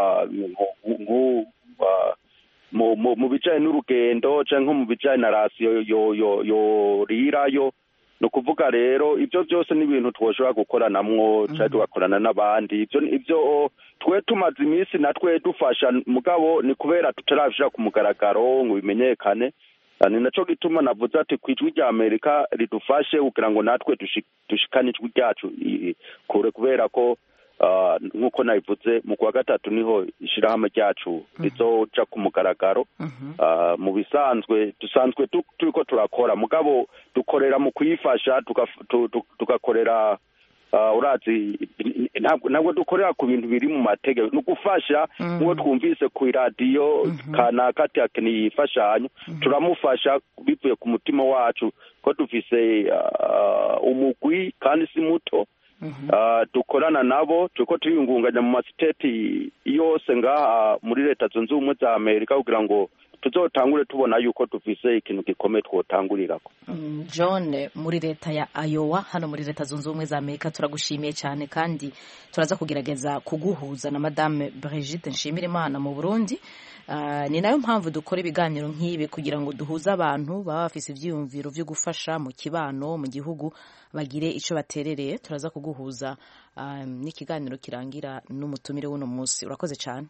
mu bijanye n'urugendo canke mu bijanye na rasiyo yorirayo. ni ukuvuga rero ibyo byose ni ibintu twoshobora gukoranamwo cyangwa tugakorana n'abandi ibyo ibyo twe tumaze iminsi natwe dufasha mugabo ni kubera tutarabishira ku mugaragaro ngo bimenyekane. ni nacyo gituma navuze ati ku ijwi rya Amerika ridufashe kugira ngo natwe dushikane ijwi ryacu kure, kubera ko nk'uko nabivuze mu kwa gatatu niho ishirahamwe ryacu rizoja ku mugaragaro. mu bisanzwe dusanzwe turiko turakora mugabo dukorera mu kuyifasha tugakorera urazi ntabwo dukorera ku bintu biri mu mategeko no gufasha nk'uwo twumvise ku iradiyo kanaka ati akeneye imfashanyo turamufasha bivuye ku mutima wacu ko dufise umugwi kandi si muto dukorana nabo turiko tuyungunganya mu masiteti yose ngaha muri leta zunze ubumwe za Amerika kugira ngo tuzotangure tubona yuko dufise ikintu gikomeye twotangurirako. John, muri leta ya Iowa hano muri leta zunze ubumwe za Amerika turagushimiye cyane kandi turaza kugerageza kuguhuza na Madame Brigitte Nshimirimana mu Burundi. Uh, ni nayo mpamvu dukora ibiganiro nk'ibi kugira ngo duhuze abantu baba bafise ivyiyumviro vyo gufasha mu kibano mu gihugu bagire ico baterereye. Turaza kuguhuza um, n'ikiganiro kirangira n'umutumire w'uno munsi. Urakoze cyane.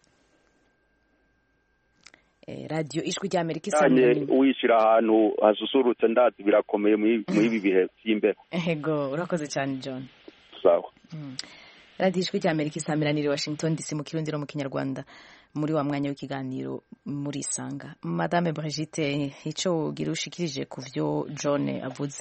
Eh, radio Ijwi rya Amerika isanzwe wishira ahantu hasusurutse ndazi birakomeye mu ibi bihe by'imbere. Ego, urakoze cyane John. Sawa. Mm. Radio Ijwi rya Amerika isamiraniye Washington D C mu Kirundi no mu Kinyarwanda muri wa mwanya w'ikiganiro muri Sanga. Madame Brigitte, ico ugira ushikirije ku vyo John avuze?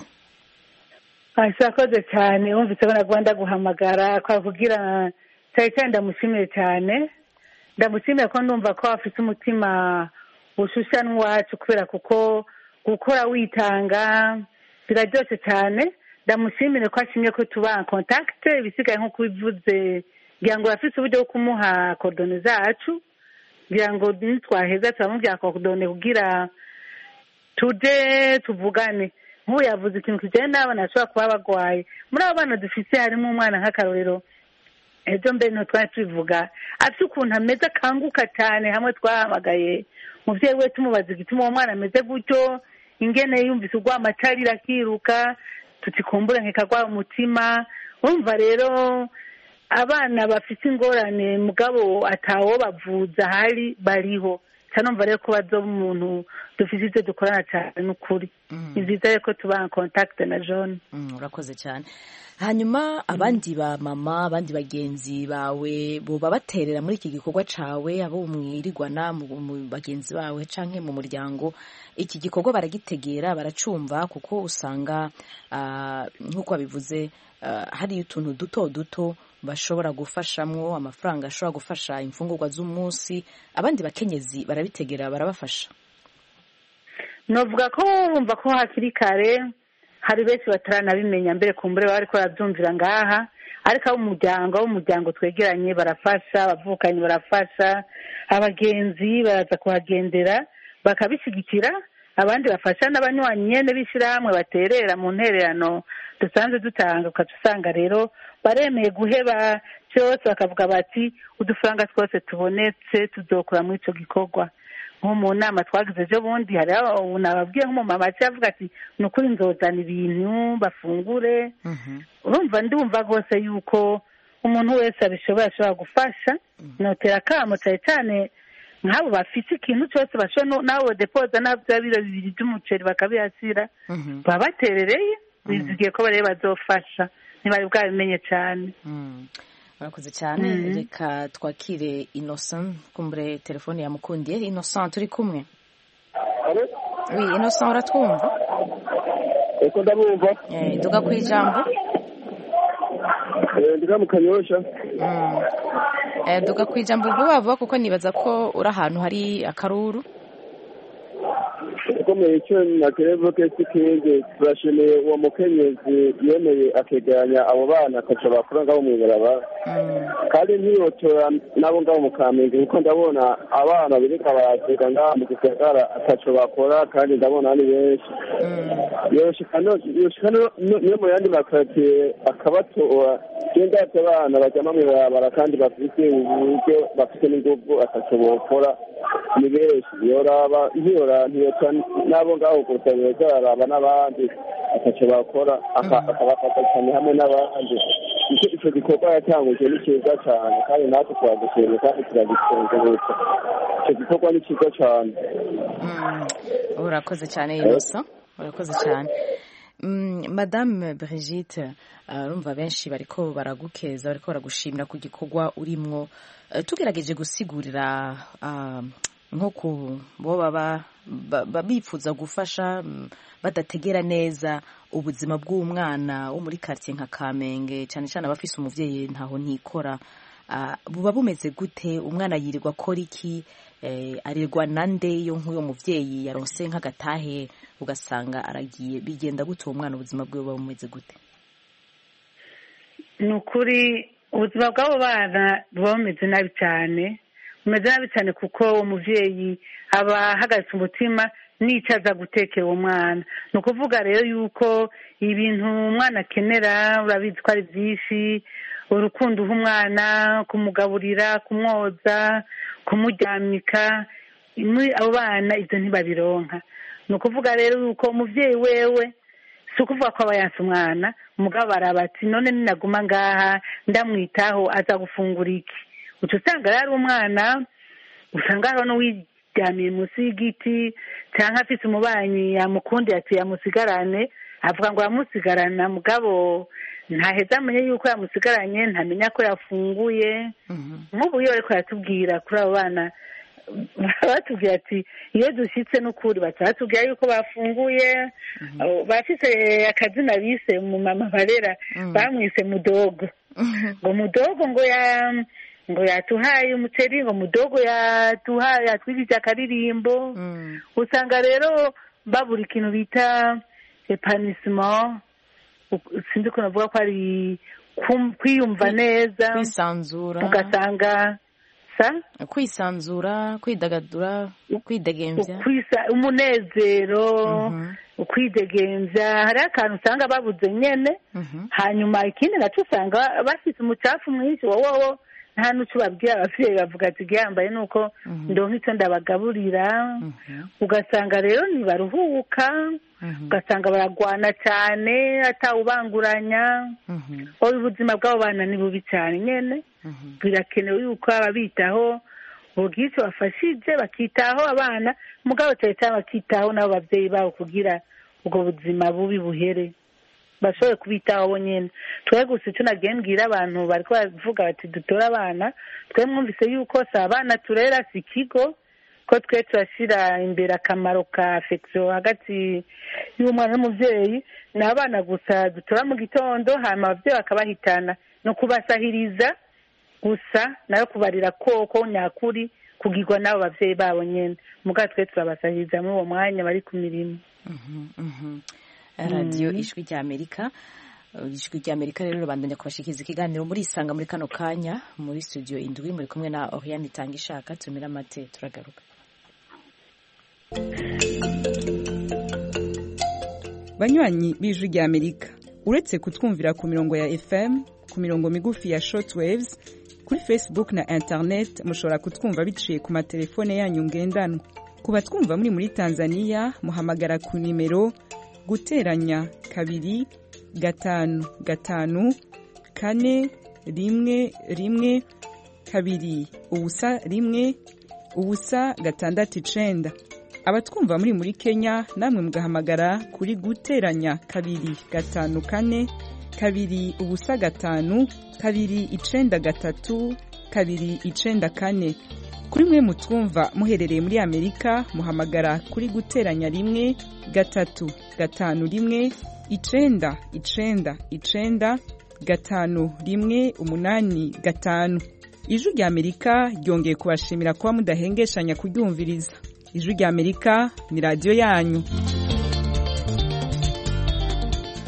Asakoze cyane umvise bana Rwanda guhamagara kwa kugira cyane ndamushimiye cyane. Ndamushimiye ko ndumva ko afite umutima ushushanwa wacu kubera kuko gukora witanga biraryoshe cyane. Ndamushimire ko ashimye ko tuba en contact bisigaye nko kubivuze ngira ngo afite uburyo bwo kumuha coordonnées zacu ngira ngo nitwaheza turamubwira coordonnées kugira tuje tuvugane. Nk'ubu yavuze ikintu kijyanye n'abana bashobora kuba bagwaye. Muri abo bana dufise harimo umwana nk'akarorero ejo mbere no twari tubivuga afite ukuntu ameze akanguka cyane hamwe twahamagaye umuvyeyi we tumubaza igituma uwo mwana ameze gutyo ingene yumvise ugwa amatarira akiruka tutikumbura nkekagwa umutima. Urumva rero abana bafite ingorane mugabo atawo bavuza hari bariho cyane rero ko bazo umuntu dufite ibyo dukorana cyane n'ukuri. Ni byiza ko tuba en contact na John. Urakoze cyane. Hanyuma abandi ba mama abandi bagenzi bawe bo babaterera muri iki gikorwa cawe abo umwirirwana mu bagenzi bawe canke mu muryango iki gikorwa baragitegera baracumva kuko usanga uh, nkuko babivuze uh, hari utuntu duto duto bashobora gufashamwo amafaranga ashobora gufasha imfungurwa z'umunsi abandi bakenyezi barabitegera barabafasha. Novuga ko urumva ko hakiri kare hari benshi bataranabimenya mbere kumbure bari ko barabyumvira ngaha ariko abo umuryango abo umuryango twegeranye barafasha abavukanye barafasha abagenzi baraza kuhagendera bakabishigikira abandi bafasha n'abanywanyi nyene bishirahamwe baterera mu ntererano dusanzwe dutanga ukasanga rero baremeye guheba cyose bakavuga bati udufaranga twose tubonetse tuzokora muri ico gikorwa. Nko mu nama twagize ejo bundi hari nababwiye nk'umumama avuga ati ni ukuri nzozana ibintu bafungure. Urumva ndumva rwose yuko umuntu wese abishobora ashobora gufasha. Notera akamo cyane cyane nk'abo bafite ikintu cyose bashobora nawe depoza nabyo biro bibiri by'umuceri bakabihasira babaterereye bizigiye ko bare bazofasha ntibari bwabimenye cyane. Urakoze cyane. Reka twakire Innocent kumbure telefone ya mukundiye. Innocent turi kumwe? Oui, Innocent uratwumva? Eko ndabumva. Eh, duga kwijambo. Eh, ndiga mukanyosha. Mm. Eh, duga kwijambo vuba vuba kuko nibaza ko uri ahantu hari akaruru. Eko mwecho nakerevo kesi kinge turashimiye uwo mukenyezi yemeye akeganya abo bana akaca bakuranga bo mwibaraba kandi ntiyotora nabo ngaho mu Kamenge kuko ndabona abana birika baratega ngaha mu gisagara ataco bakora kandi ndabona ni benshi yoshika no yoshika no mu yandi makaritiye akabatora genda ate abana bajyama mw'ibarabara kandi bafite uburyo bafite n'inguvu ataco bokora ni benshi yoraba ntiyora ntiyota nabo ngaho kutabeza araba n'abandi ataco bakora akabafata cyane hamwe n'abandi icyo gikorwa yatanguje ni cyiza cyane kandi natwe turagushimye kandi turagikengurutse icyo gikorwa ni cyiza cyane urakoze cyane Innocent urakoze cyane Madame Brigitte urumva benshi bariko baragukeza bariko baragushimira ku gikorwa urimwo tugerageje gusigurira nko ku bo baba bifuza gufasha badategera neza ubuzima bw'umwana wo muri quartier nka Kamenge cyane cyane abafise umuvyeyi ntaho ntikora buba bumeze gute umwana yirirwa akora iki arirwa nande iyo nk'uyo muvyeyi yaronse nk'agatahe ugasanga aragiye bigenda gute uwo mwana ubuzima bwe buba bumeze gute ni ukuri ubuzima bw'abo bana buba bumeze nabi cyane bumeze nabi cyane kuko uwo muvyeyi aba ahagaritse umutima n'icyo aza gutekera uwo mwana ni ukuvuga rero yuko ibintu umwana akenera urabizi ko ari byinshi urukundo uha umwana kumugaburira kumwoza kumuryamika abo bana ibyo ntibabironka ni ukuvuga rero yuko umubyeyi wewe si ukuvuga ko aba yanse umwana umugabo araba ati none ninaguma ngaha ndamwitaho aza gufungura iki uca usanga rero umwana usanga hariho n'uwiryamiye munsi y'igiti cyangwa afite umubanyi yamukundiye ati yamusigarane avuga ngo yamusigarana mugabo ntaheza amenye yuko yamusigaranye ntamenya ko yafunguye nk'ubu iyo ariko yatubwira kuri abo bana batubwira ati iyo dushyitse n'ukuri batubwira yuko bafunguye bafite akazina bise mu mama barera bamwise mudogo ngo mudogo ngo ya ngo yatuhaye umuceri ngo mudogo yatuhaye yatwigije akaririmbo usanga rero babura ikintu bita epanisimo sinzi ko navuga ko ari kwiyumva neza kwisanzura ugasanga sa kwisanzura kwidagadura kwidegemvya umunezero ukwidegemvya hari akantu usanga babuze nyene hanyuma ikindi naco usanga bafite umucafu mwinshi wowowo nta n'uco babwira abavyeyi bavuga ati yambaye nuko ndonka icyo ndabagaburira ugasanga rero ntibaruhuka ugasanga baragwana cyane atawubanguranya ubuzima bw'abo bana ni bubi cyane nyene birakenewe yuko ababitaho bogira icyo bafashije bakitaho abana mugabo cyane cyane bakitaho n'abo babyeyi babo kugira ubwo buzima bubi buhere bashobore kubitaho bo nyine twe gusa icyo nagiye mbwira abantu bari kuvuga bati dutore abana twe mwumvise yuko si abana turera si ikigo ko twe turashyira imbere akamaro ka afection hagati y'umwana n'umubyeyi ni abana gusa dutora mu gitondo hanyuma ababyeyi bakabahitana no kubasahiriza gusa nayo kubarira koko nyakuri kugirwa n'abo babyeyi babo nyine mugabo twe turabasahiriza muri uwo mwanya bari ku mirimo. radiyo ijwi ry'amerika ijwi ry'amerika rero rubandanya kubashikiriza ikiganiro muri isanga muri kano kanya muri studio indwi muri kumwe na Oriane Itangishaka tumira amate turagaruka. banywanyi b'ijwi ry'amerika uretse kutwumvira ku mirongo ya F M ku mirongo migufi ya shortwaves kuri Facebook na internet mushobora kutwumva biciye ku matelefone yanyu ngendanwa. ku batwumva muri muri Tanzania muhamagara ku nimero guteranya kabiri gatanu gatanu kane rimwe rimwe kabiri ubusa rimwe ubusa gatandatu icenda. abatwumva muri muri Kenya namwe mugahamagara kuri guteranya kabiri gatanu kane kabiri ubusa gatanu kabiri icenda gatatu kabiri icenda kane. kuri mwe mutwumva muherereye muri Amerika muhamagara kuri guteranya rimwe gatatu gatanu rimwe icenda icenda icenda gatanu rimwe umunani gatanu. ijwi rya Amerika ryongeye kubashimira kuba mudahengeshanya kuryumviriza. ijwi rya Amerika ni radiyo yanyu.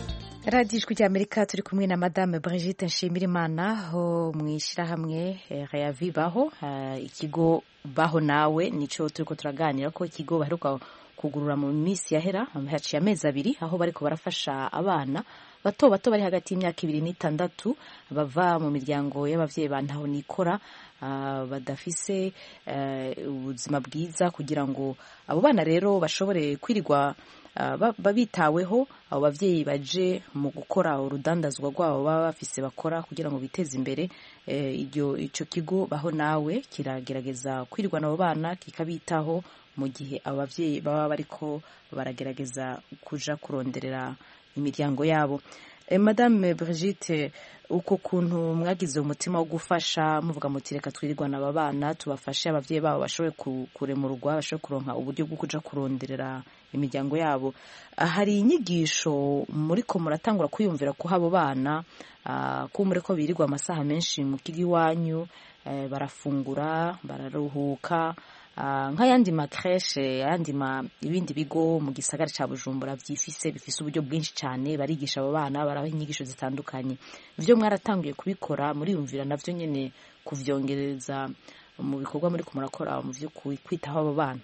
radiyo ijwi ry'amerika turi kumwe na madame Brigitte Nshimirimana ho mu ishyirahamwe reyavi baho ikigo baho nawe nicyo turi ko turaganira ko ikigo baheruka kugurura mu minsi yahera haciye amezi abiri aho bariko barafasha abana bato bato bari hagati y'imyaka ibiri n'itandatu bava mu miryango y'abavyeyi ba ntaho nikora uh, badafise uh, ubuzima bwiza kugira ngo abo bana rero bashobore kwirirwa uh, babitaweho abo bavyeyi baje mu gukora urudandazwa rwabo baba bafise bakora kugira ngo biteze imbere iryo uh, ico kigo baho nawe kiragerageza kwirirwa nabo bana kikabitaho mu gihe abo bavyeyi baba bariko baragerageza kuja kuronderera imiryango yabo. E, Madame Brigitte, uko kuntu mwagize umutima wo gufasha muvuga muti reka twirirwana aba bana tubafashe abavyeyi babo bashoboye kuremurwa bashoboye kuronka uburyo bwo kuja kuronderera imiryango yabo, hari inyigisho muriko muratangura kwiyumvira ko abo bana ko muriko birirwa amasaha menshi mu kigo iwanyu, barafungura bararuhuka nk'ayandi makreshe ayandi ma ibindi bigo mu gisagara ca Bujumbura vyifise bifise uburyo bwinshi cyane barigisha abo bana baraha inyigisho zitandukanye. Ivyo mwaratanguye kubikora muri yumvira navyo nyene kuvyongereza mu bikorwa muri kumurakora mu vyo kwitaho abo bana?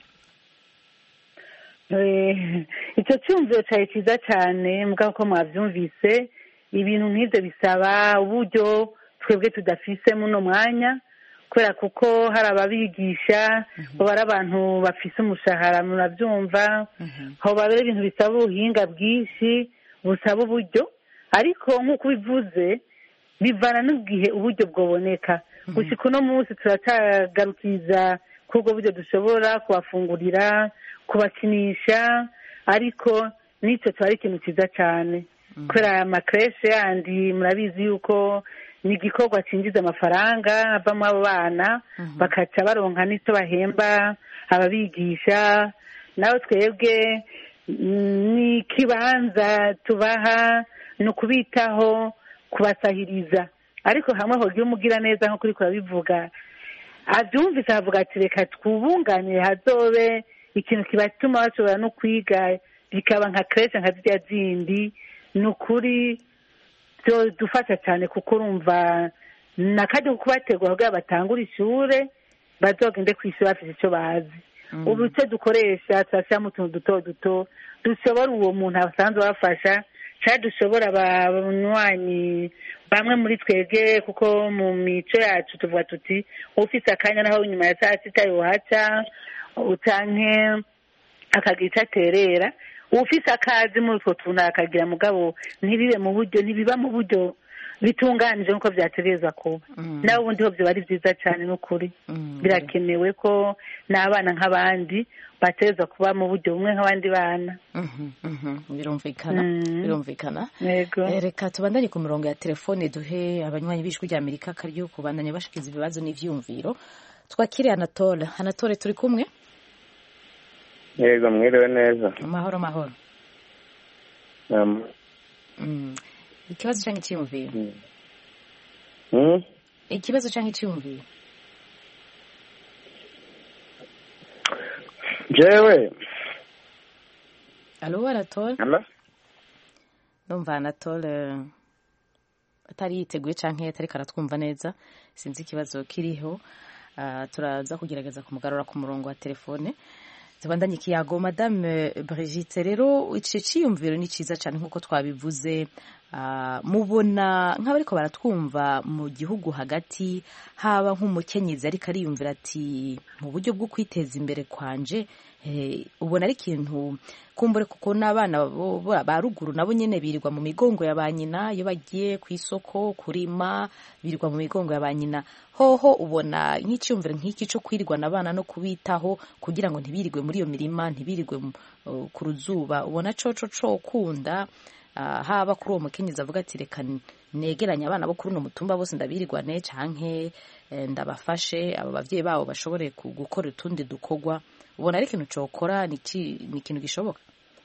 Eh icyo cyumviro cyari cyiza cyane mugabo ko mwavyumvise ibintu nk'ivyo bisaba uburyo twebwe tudafise muno mwanya kubera kuko hari ababigisha bo bari abantu bafise umushahara murabyumva aho babere ibintu bisaba ubuhinga bwinshi busaba uburyo ariko nk'uko bivuze bivana n'igihe uburyo bwoboneka gushika uno munsi turacagarukiza kubwo buryo dushobora kubafungurira kubakinisha ariko n'icyo twari ikintu cyiza cyane kubera amakreshe yandi murabizi yuko ni igikorwa cinjiza amafaranga avamo abo bana bakaca baronka n'icyo bahemba ababigisha nawe twebwe ni ikibanza tubaha ni ukubitaho kubasahiriza ariko hamwe hogira umugira neza nko kuri kurabivuga abyumvise avuga ati reka twubunganire hazobe ikintu kibatuma bashobora no kwiga bikaba nka kreshe nka zirya zindi ni ukuri byo dufasha cyane kuko urumva nakajya kubategura kugira batangure ishure bazogende kw'ishure bafite icyo bazi ubu icyo dukoresha turashyiramo utuntu duto duto dushobora uwo muntu asanzwe bafasha cyangwa dushobora abanywanyi bamwe muri twebwe kuko mu mico yacu tuvuga tuti ufite akanya naho inyuma ya saa sita yohaca utanke akagira icyo aterera ufise akazi muri utwo tuntu akagira mugabo ntibibe mu buryo ntibiba mu buryo bitunganije nk'uko byategerezwa kuba nawe ubundi ho byo bari byiza cyane n'ukuri birakenewe ko n'abana nk'abandi bategerezwa kuba mu buryo bumwe nk'abandi bana. Birumvikana birumvikana reka tubandanye ku mirongo ya telefone duhe abanywanyi b'ijwi rya Amerika karyo kubandanya bashikiza ibibazo n'ivyumviro. Twakire Anatole. Anatole turi kumwe? Yego mwiriwe neza. Amahoro mahoro. Um. Mm. Ikibazo cyangwa icyumviro? Mm. Ikibazo cyangwa icyumviro? Jewe. Allo Anatole? Allo? Numva Anatole atari yiteguye canke atari karatwumva neza sinzi ikibazo kiriho. Uh, turaza kugerageza kumugarura ku murongo wa telefone. Tubandanye kiyago. Madame Brigitte, rero ici ciyumviro ni ciza cyane nkuko twabivuze. Uh, mubona nk'abariko baratwumva mu gihugu hagati haba nk'umukenyezi ariko ariyumvira ati mu buryo bwo kwiteza imbere kwanje eh, ubona ari ikintu kumbure kuko n'abana ba ruguru nabo nyene birirwa mu migongo ya banyina iyo bagiye ku isoko kurima birirwa mu migongo ya banyina hoho ubona nk'iciyumviro nk'iki cyo kwirirwa n'abana no kubitaho kugira ngo ntibirirwe muri iyo mirima ntibirirwe uh, ku ruzuba ubona coco co kunda Uh, haba kuri uwo mukenyezi avuga ati reka negeranya abana bo kuri uno mutumba bose ndabirirwane canke eh, ndabafashe abo bavyeyi babo bashobore gukora utundi dukogwa ubona ari ikintu cokora ni ikintu gishoboka?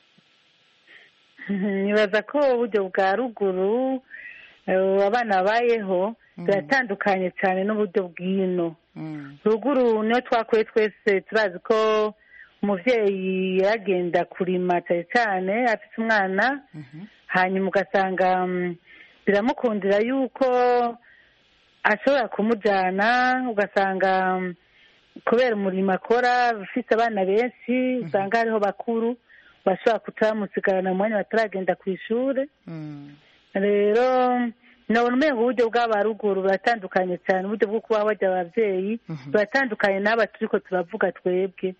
Nibaza ko uburyo bwa ruguru abana bayeho biratandukanye cyane n'uburyo bw'ino. Ruguru niyo twakoye twese turazi ko umuvyeyi yagenda kurima cyane cyane afite umwana hanyuma ugasanga biramukundira yuko ashobora kumujyana, ugasanga kubera umurimo akora ufite abana benshi usanga hariho bakuru bashobora kutamusigarana mu mwanya bataragenda ku ishuri. Rero nabona umengo uburyo bw'abaruguru buratandukanye cyane, uburyo bwo kuba bajya ababyeyi buratandukanye n'aba turi ko turavuga twebwe.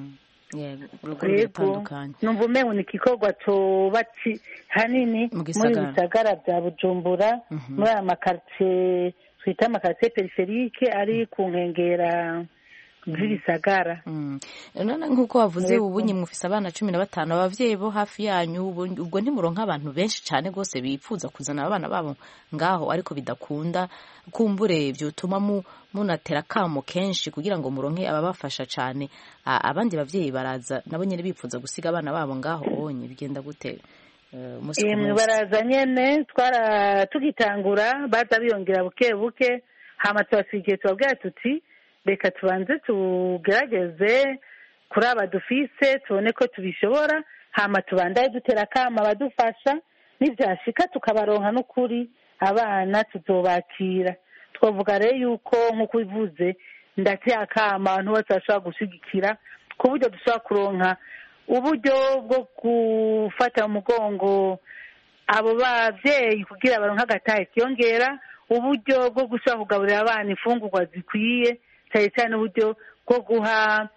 Yego numva umengo ni igikorwa coba hanini muri bisagara bya Bujumbura, muri aya makaritsiye twita amakaritsiye periferike ari ku nkengera z'ibisagara. None nk'uko wavuze ubu nyine mufise abana cumi na batanu, abavyeyi bo hafi yanyu ubwo ntimuronka abantu benshi cyane rwose bipfuza kuzana abana babo ngaho, ariko bidakunda kumbure vyotuma munatera kamo kenshi kugira ngo muronke ababafasha cyane. Abandi bavyeyi baraza nabo nyene bipfuza gusiga abana babo ngaho, onye bigenda gute? Emwe baraza nyene, twara tugitangura baza biyongera buke buke, hama tubasigiye tubabwira tuti reka tubanze tugerageze kuri aba dufise tubone ko tubishobora, hama tubandaye dutera akama abadufasha, nivyashika tukabaronka n'ukuri abana tuzobakira. Twavuga rero yuko nk'uko bivuze ndateye akama abantu bose bashobora gushigikira ku buryo dushobora kuronka uburyo bwo gufata mu mugongo abo bavyeyi kugira baronke agatahe kiyongera, uburyo bwo gushobora kugaburira abana imfungurwa zikwiye, cyane cyane uburyo bwo guha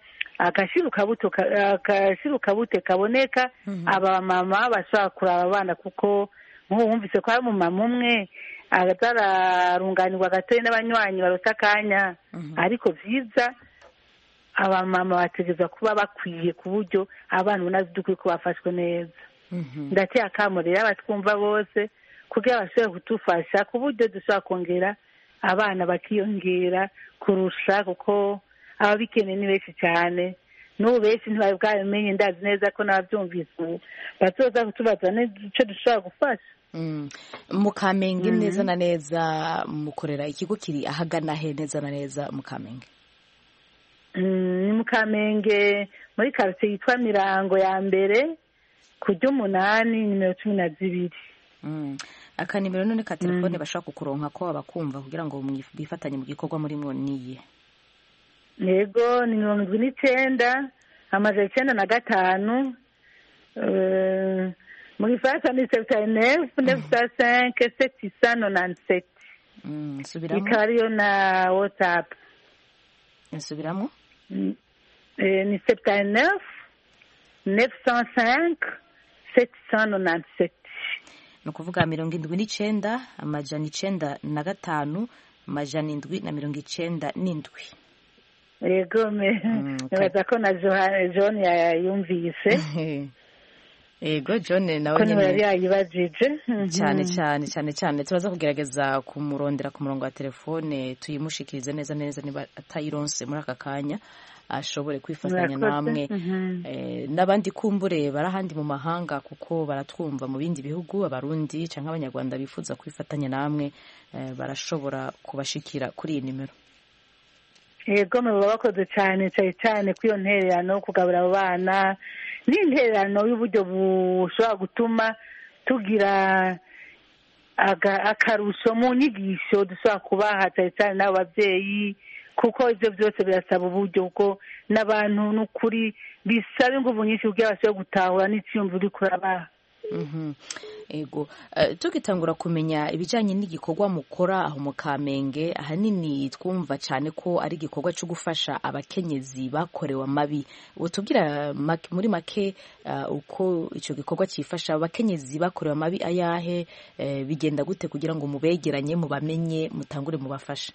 agashirukabuto kaboneka abamama bashobora kuraba abana, kuko nk'ubu wumvise ko hari umumama umwe azararunganirwa gatoya n'abanywanyi barota akanya, ariko vyiza abamama bategerezwa kuba bakwiye ku buryo abana ubona dukwiye ko bafashwe neza. Ndateye akamo rero abatwumva bose kugira bashobore kudufasha ku buryo dushobora kongera abana bakiyongera kurusha, kuko ababikeneye ni benshi cyane, n'ubu benshi ntibari bwabimenye. Ndazi neza ko n'ababyumvise ubu bazoza kutubaza icyo dushobora gufasha. Mu Kamenge neza na neza mukorera ikigo kiri ahagana he neza na neza mu Kamenge? Ni mu Kamenge muri quartier yitwa Mirango ya mbere ku ry'umunani nimero cumi na zibiri. Akanimero none ka telefone bashaka kukuronka ko abakumva kugira ngo bifatanye mu gikorwa muri mwo niye? Yego ni mirongo indwi n'icenda amajana icenda na gatanu, muri Faransa ni neuf neuf cent cinq sept cent quatre-vingt-dix-sept. Ikaba ariyo na WhatsApp. Nsubiramo? Ni neuf neuf cent cinq sept cent quatre-vingt-dix-sept. Ni ukuvuga mirongo indwi n'icenda amajana icenda na gatanu amajana indwi na mirongo icenda n'indwi. Yego me nibaza ko na John yayumvise. Yego John nawe nyine ko yari yayibajije cyane cyane cyane cyane. Turaza kugerageza kumurondera ku murongo wa telefone tuyimushikirize neza neza niba atayironse muri aka kanya ashobore kwifatanya namwe. N'abandi kumbure barahandi mu mahanga kuko baratwumva mu bindi bihugu, abarundi cyangwa abanyarwanda bifuza kwifatanya namwe barashobora kubashikira kuri iyi nimero. Yego me bakoze cyane cyane cyane ku iyo ntererano kugabura abo bana, n'intererano y'uburyo bushobora gutuma tugira akarusho mu nyigisho dushobora kubaha cyane cyane n'abo babyeyi, kuko ibyo byose birasaba uburyo bwo n'abantu n'ukuri bisaba ingufu nyinshi kugira bashobore gutahura n'iciyumviro uri kurabaha. Ego tugitangura kumenya ibijanye n'igikorwa mukora aho mu Kamenge, ahanini twumva cyane ko ari igikorwa cyo gufasha abakenyezi bakorewe amabi. Utubwira muri make uko ico gikorwa cifasha abakenyezi bakorewe amabi ayahe, bigenda gute kugira ngo mubegeranye mubamenye mutangure mubafasha?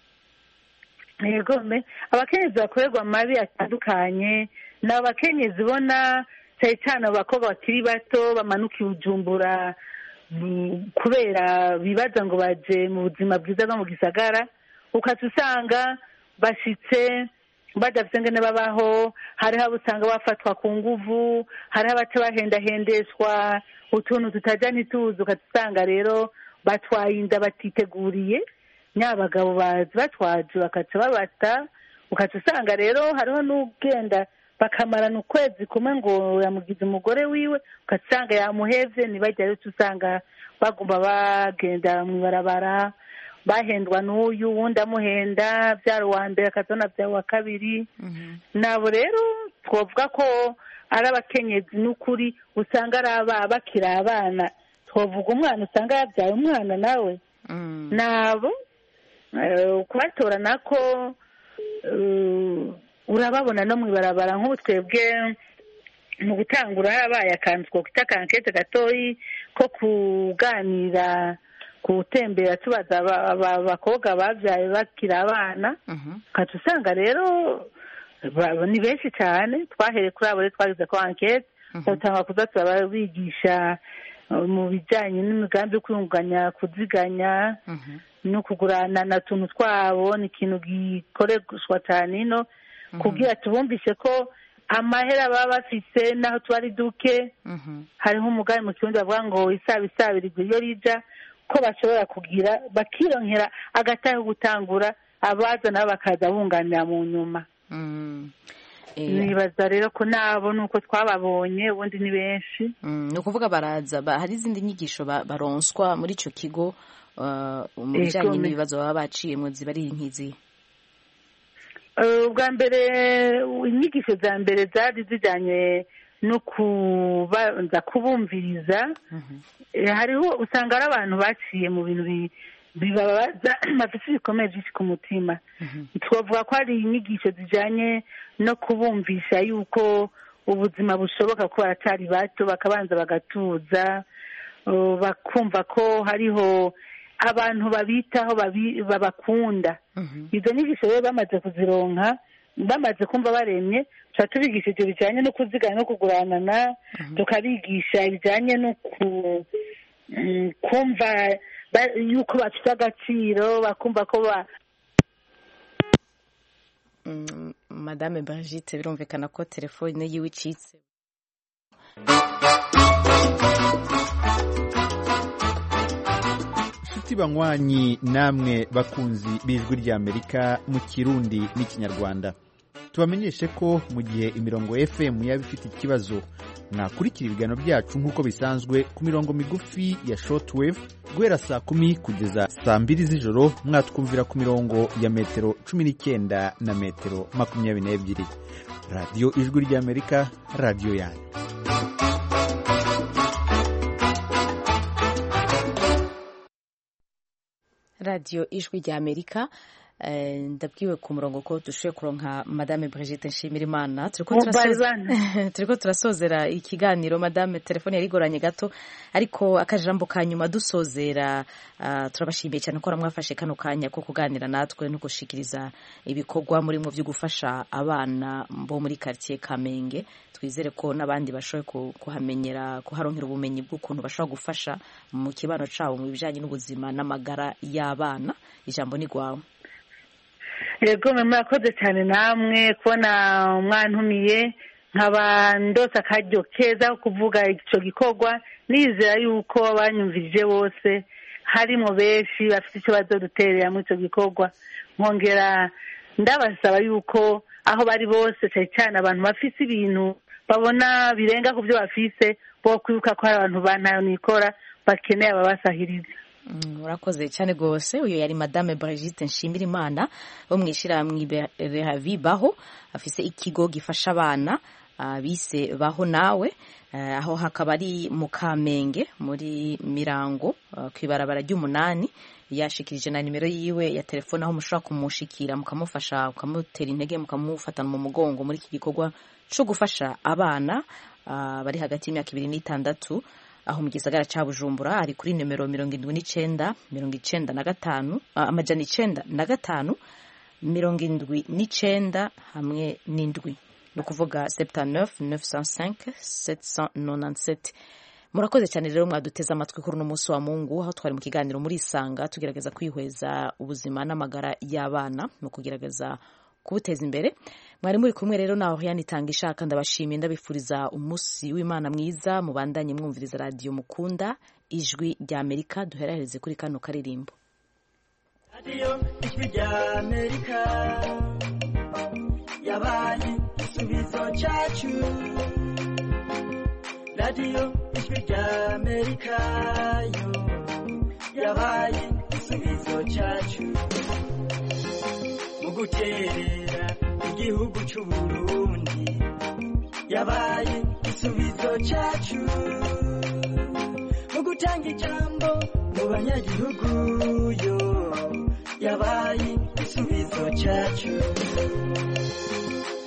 Yego me abakenyezi bakorerwa amabi atandukanye n'abakenyezi bona cyane cyane abakobwa bakiri bato bamanuka i Bujumbura kubera bibaza ngo baje mu buzima bwiza bwo mu gisagara, ukaca usanga bashitse badafite ngene babaho. Hariho abo usanga bafatwa ku nguvu, hariho abaca bahendahendeshwa utuntu tutajya ntituzi, ukaca usanga rero batwaye inda batiteguriye, nyabagabo bazi batwaje bakaca babata, ukaca usanga rero hariho n'ugenda bakamarana ukwezi kumwe ngo yamugize umugore wiwe ugasanga yamuhevye ntibajya rero usanga bagomba bagenda mu ibarabara bahendwa n'uyu wundi amuhenda byari uwa mbere akazana byari uwa kabiri nabo rero twavuga ko ari abakenyezi n'ukuri usanga ari aba bakiri abana twavuga umwana usanga yabyaye umwana nawe nabo kubatora nako urababona no mu ibarabara nk'ubu twebwe mu gutangura harabaye akantu twita akankete gatoyi ko kuganira gutembera tubaza abakobwa babyaye bakiri abana ukaca usanga rero ni benshi cyane twahereye kuri abo rero twagize ko ankete batanga kuza turabigisha mu bijyanye n'imigambi yo kwiyunganya kuziganya no kugurana na tuntu twabo ni ikintu gikoreshwa cyane ino kugira tubumvishe ko amahera baba bafise naho tuba ari duke hariho umugambi mu kirundi bavuga ngo isaba isabirirwa iyo rija ko bashobora kugira bakironkera agatahe gutangura abaza nabo bakaza bunganira mu nyuma nibaza rero ko nabo nuko twababonye ubundi ni benshi ni ukuvuga baraza hari izindi nyigisho baronswa muri icyo kigo mu bijyanye n'ibibazo baba baciyemo ziba ari nk'izi ubwa mbere inyigisho za mbere zari zijyanye no kubanza kubumviriza hariho usanga ari abantu baciye mu bintu bibabaza bafite ibikomeye byinshi ku mutima twavuga ko hari inyigisho zijyanye no kubumvisha yuko ubuzima bushoboka ko baracyari bato bakabanza bagatuza bakumva ko hariho abantu babitaho babakunda izo nyigisho rero bamaze kuzironka bamaze kumva baremye tuba tubigisha ibyo bijyanye no kuzigana no kuguranana tukabigisha ibijyanye no kumva yuko bafite agaciro bakumva ko ba madame Brigitte birumvikana ko telefone yiwe icitse inshuti banywanyi namwe bakunzi b'ijwi ry'Amerika mu Kirundi n'Ikinyarwanda tubamenyeshe ko mu gihe imirongo F M yaba ifite ikibazo mwakurikira ibiganiro byacu nk'uko bisanzwe ku mirongo migufi ya shortwave guhera saa kumi kugeza saa mbiri z'ijoro mwatwumvira ku mirongo ya metero cumi n'icyenda na metero makumyabiri n'ebyiri radiyo ijwi ry'Amerika radiyo yanyu radiyo ijwi ry'Amerika ndabwiwe ku murongo ko dushoboye kuronka madame Brigitte Nshimirimana turiko turasozera ikiganiro madame telefone yari igoranye gato ariko akajambo ka nyuma dusozera turabashimiye cyane ko mwafashe kano kanya ko kuganira natwe no gushikiriza ibikorwa muri mu byo gufasha abana bo muri quartier Kamenge twizere ko n'abandi bashoboye kuhamenyera kuharonkera ubumenyi bw'ukuntu bashobora gufasha mu kibano cabo mu bijanye n'ubuzima n'amagara y'abana ijambo ni gwawe yego murakoze cyane namwe kubona umwantumiye nkaba ndose akaryo keza kuvuga icyo gikorwa nizera yuko abanyumvirije bose harimo benshi bafite icyo bazoduterera muri icyo gikorwa nkongera ndabasaba yuko aho bari bose cyane cyane abantu bafite ibintu babona birenga ku byo bafise bo kwibuka ko hari abantu bantayo nikora bakeneye ababasahiriza murakoze cyane rwose uyu yari madame Brigitte Nshimirimana bo mu ishyirahamwe Rehavi Baho afise ikigo gifasha abana bise Baho nawe aho hakaba ari mu Kamenge muri Mirango kwibarabara ry'umunani yashikirije na nimero yiwe ya telefone aho mushobora kumushikira mukamufasha ukamutera intege mukamufatana mu mugongo muri iki gikorwa cyo gufasha abana bari hagati y'imyaka ibiri n'itandatu aho mu gisagara ca Bujumbura ari kuri nimero mirongo indwi n'icenda mirongo icenda na gatanu amajana icenda na gatanu mirongo indwi n'icenda hamwe n'indwi no kuvuga soixante-neuf neuf cent cinq sept cent quatre-vingt-dix-sept. Murakoze cyane rero mwaduteze amatwi kuri uno munsi wa Mungu aho twari mu kiganiro muri Isanga tugerageza kwihweza ubuzima n'amagara y'abana mu kugerageza kubuteza imbere. Mwari muri kumwe rero naho yanitanga ishaka ndabashimiye ndabifuriza umunsi w'Imana mwiza mubandanye mwumviriza radio mukunda ijwi ry'Amerika duherereze kuri kano karirimbo. Radio ijwi ry'Amerika yabaye igisubizo cyacu radiyo ijwi ry'amerika yo yabaye igisubizo cyacu mu guterera igihugu cy'u Burundi yabaye igisubizo cyacu mu gutanga ijambo mu banyagihugu yo yabaye igisubizo cyacu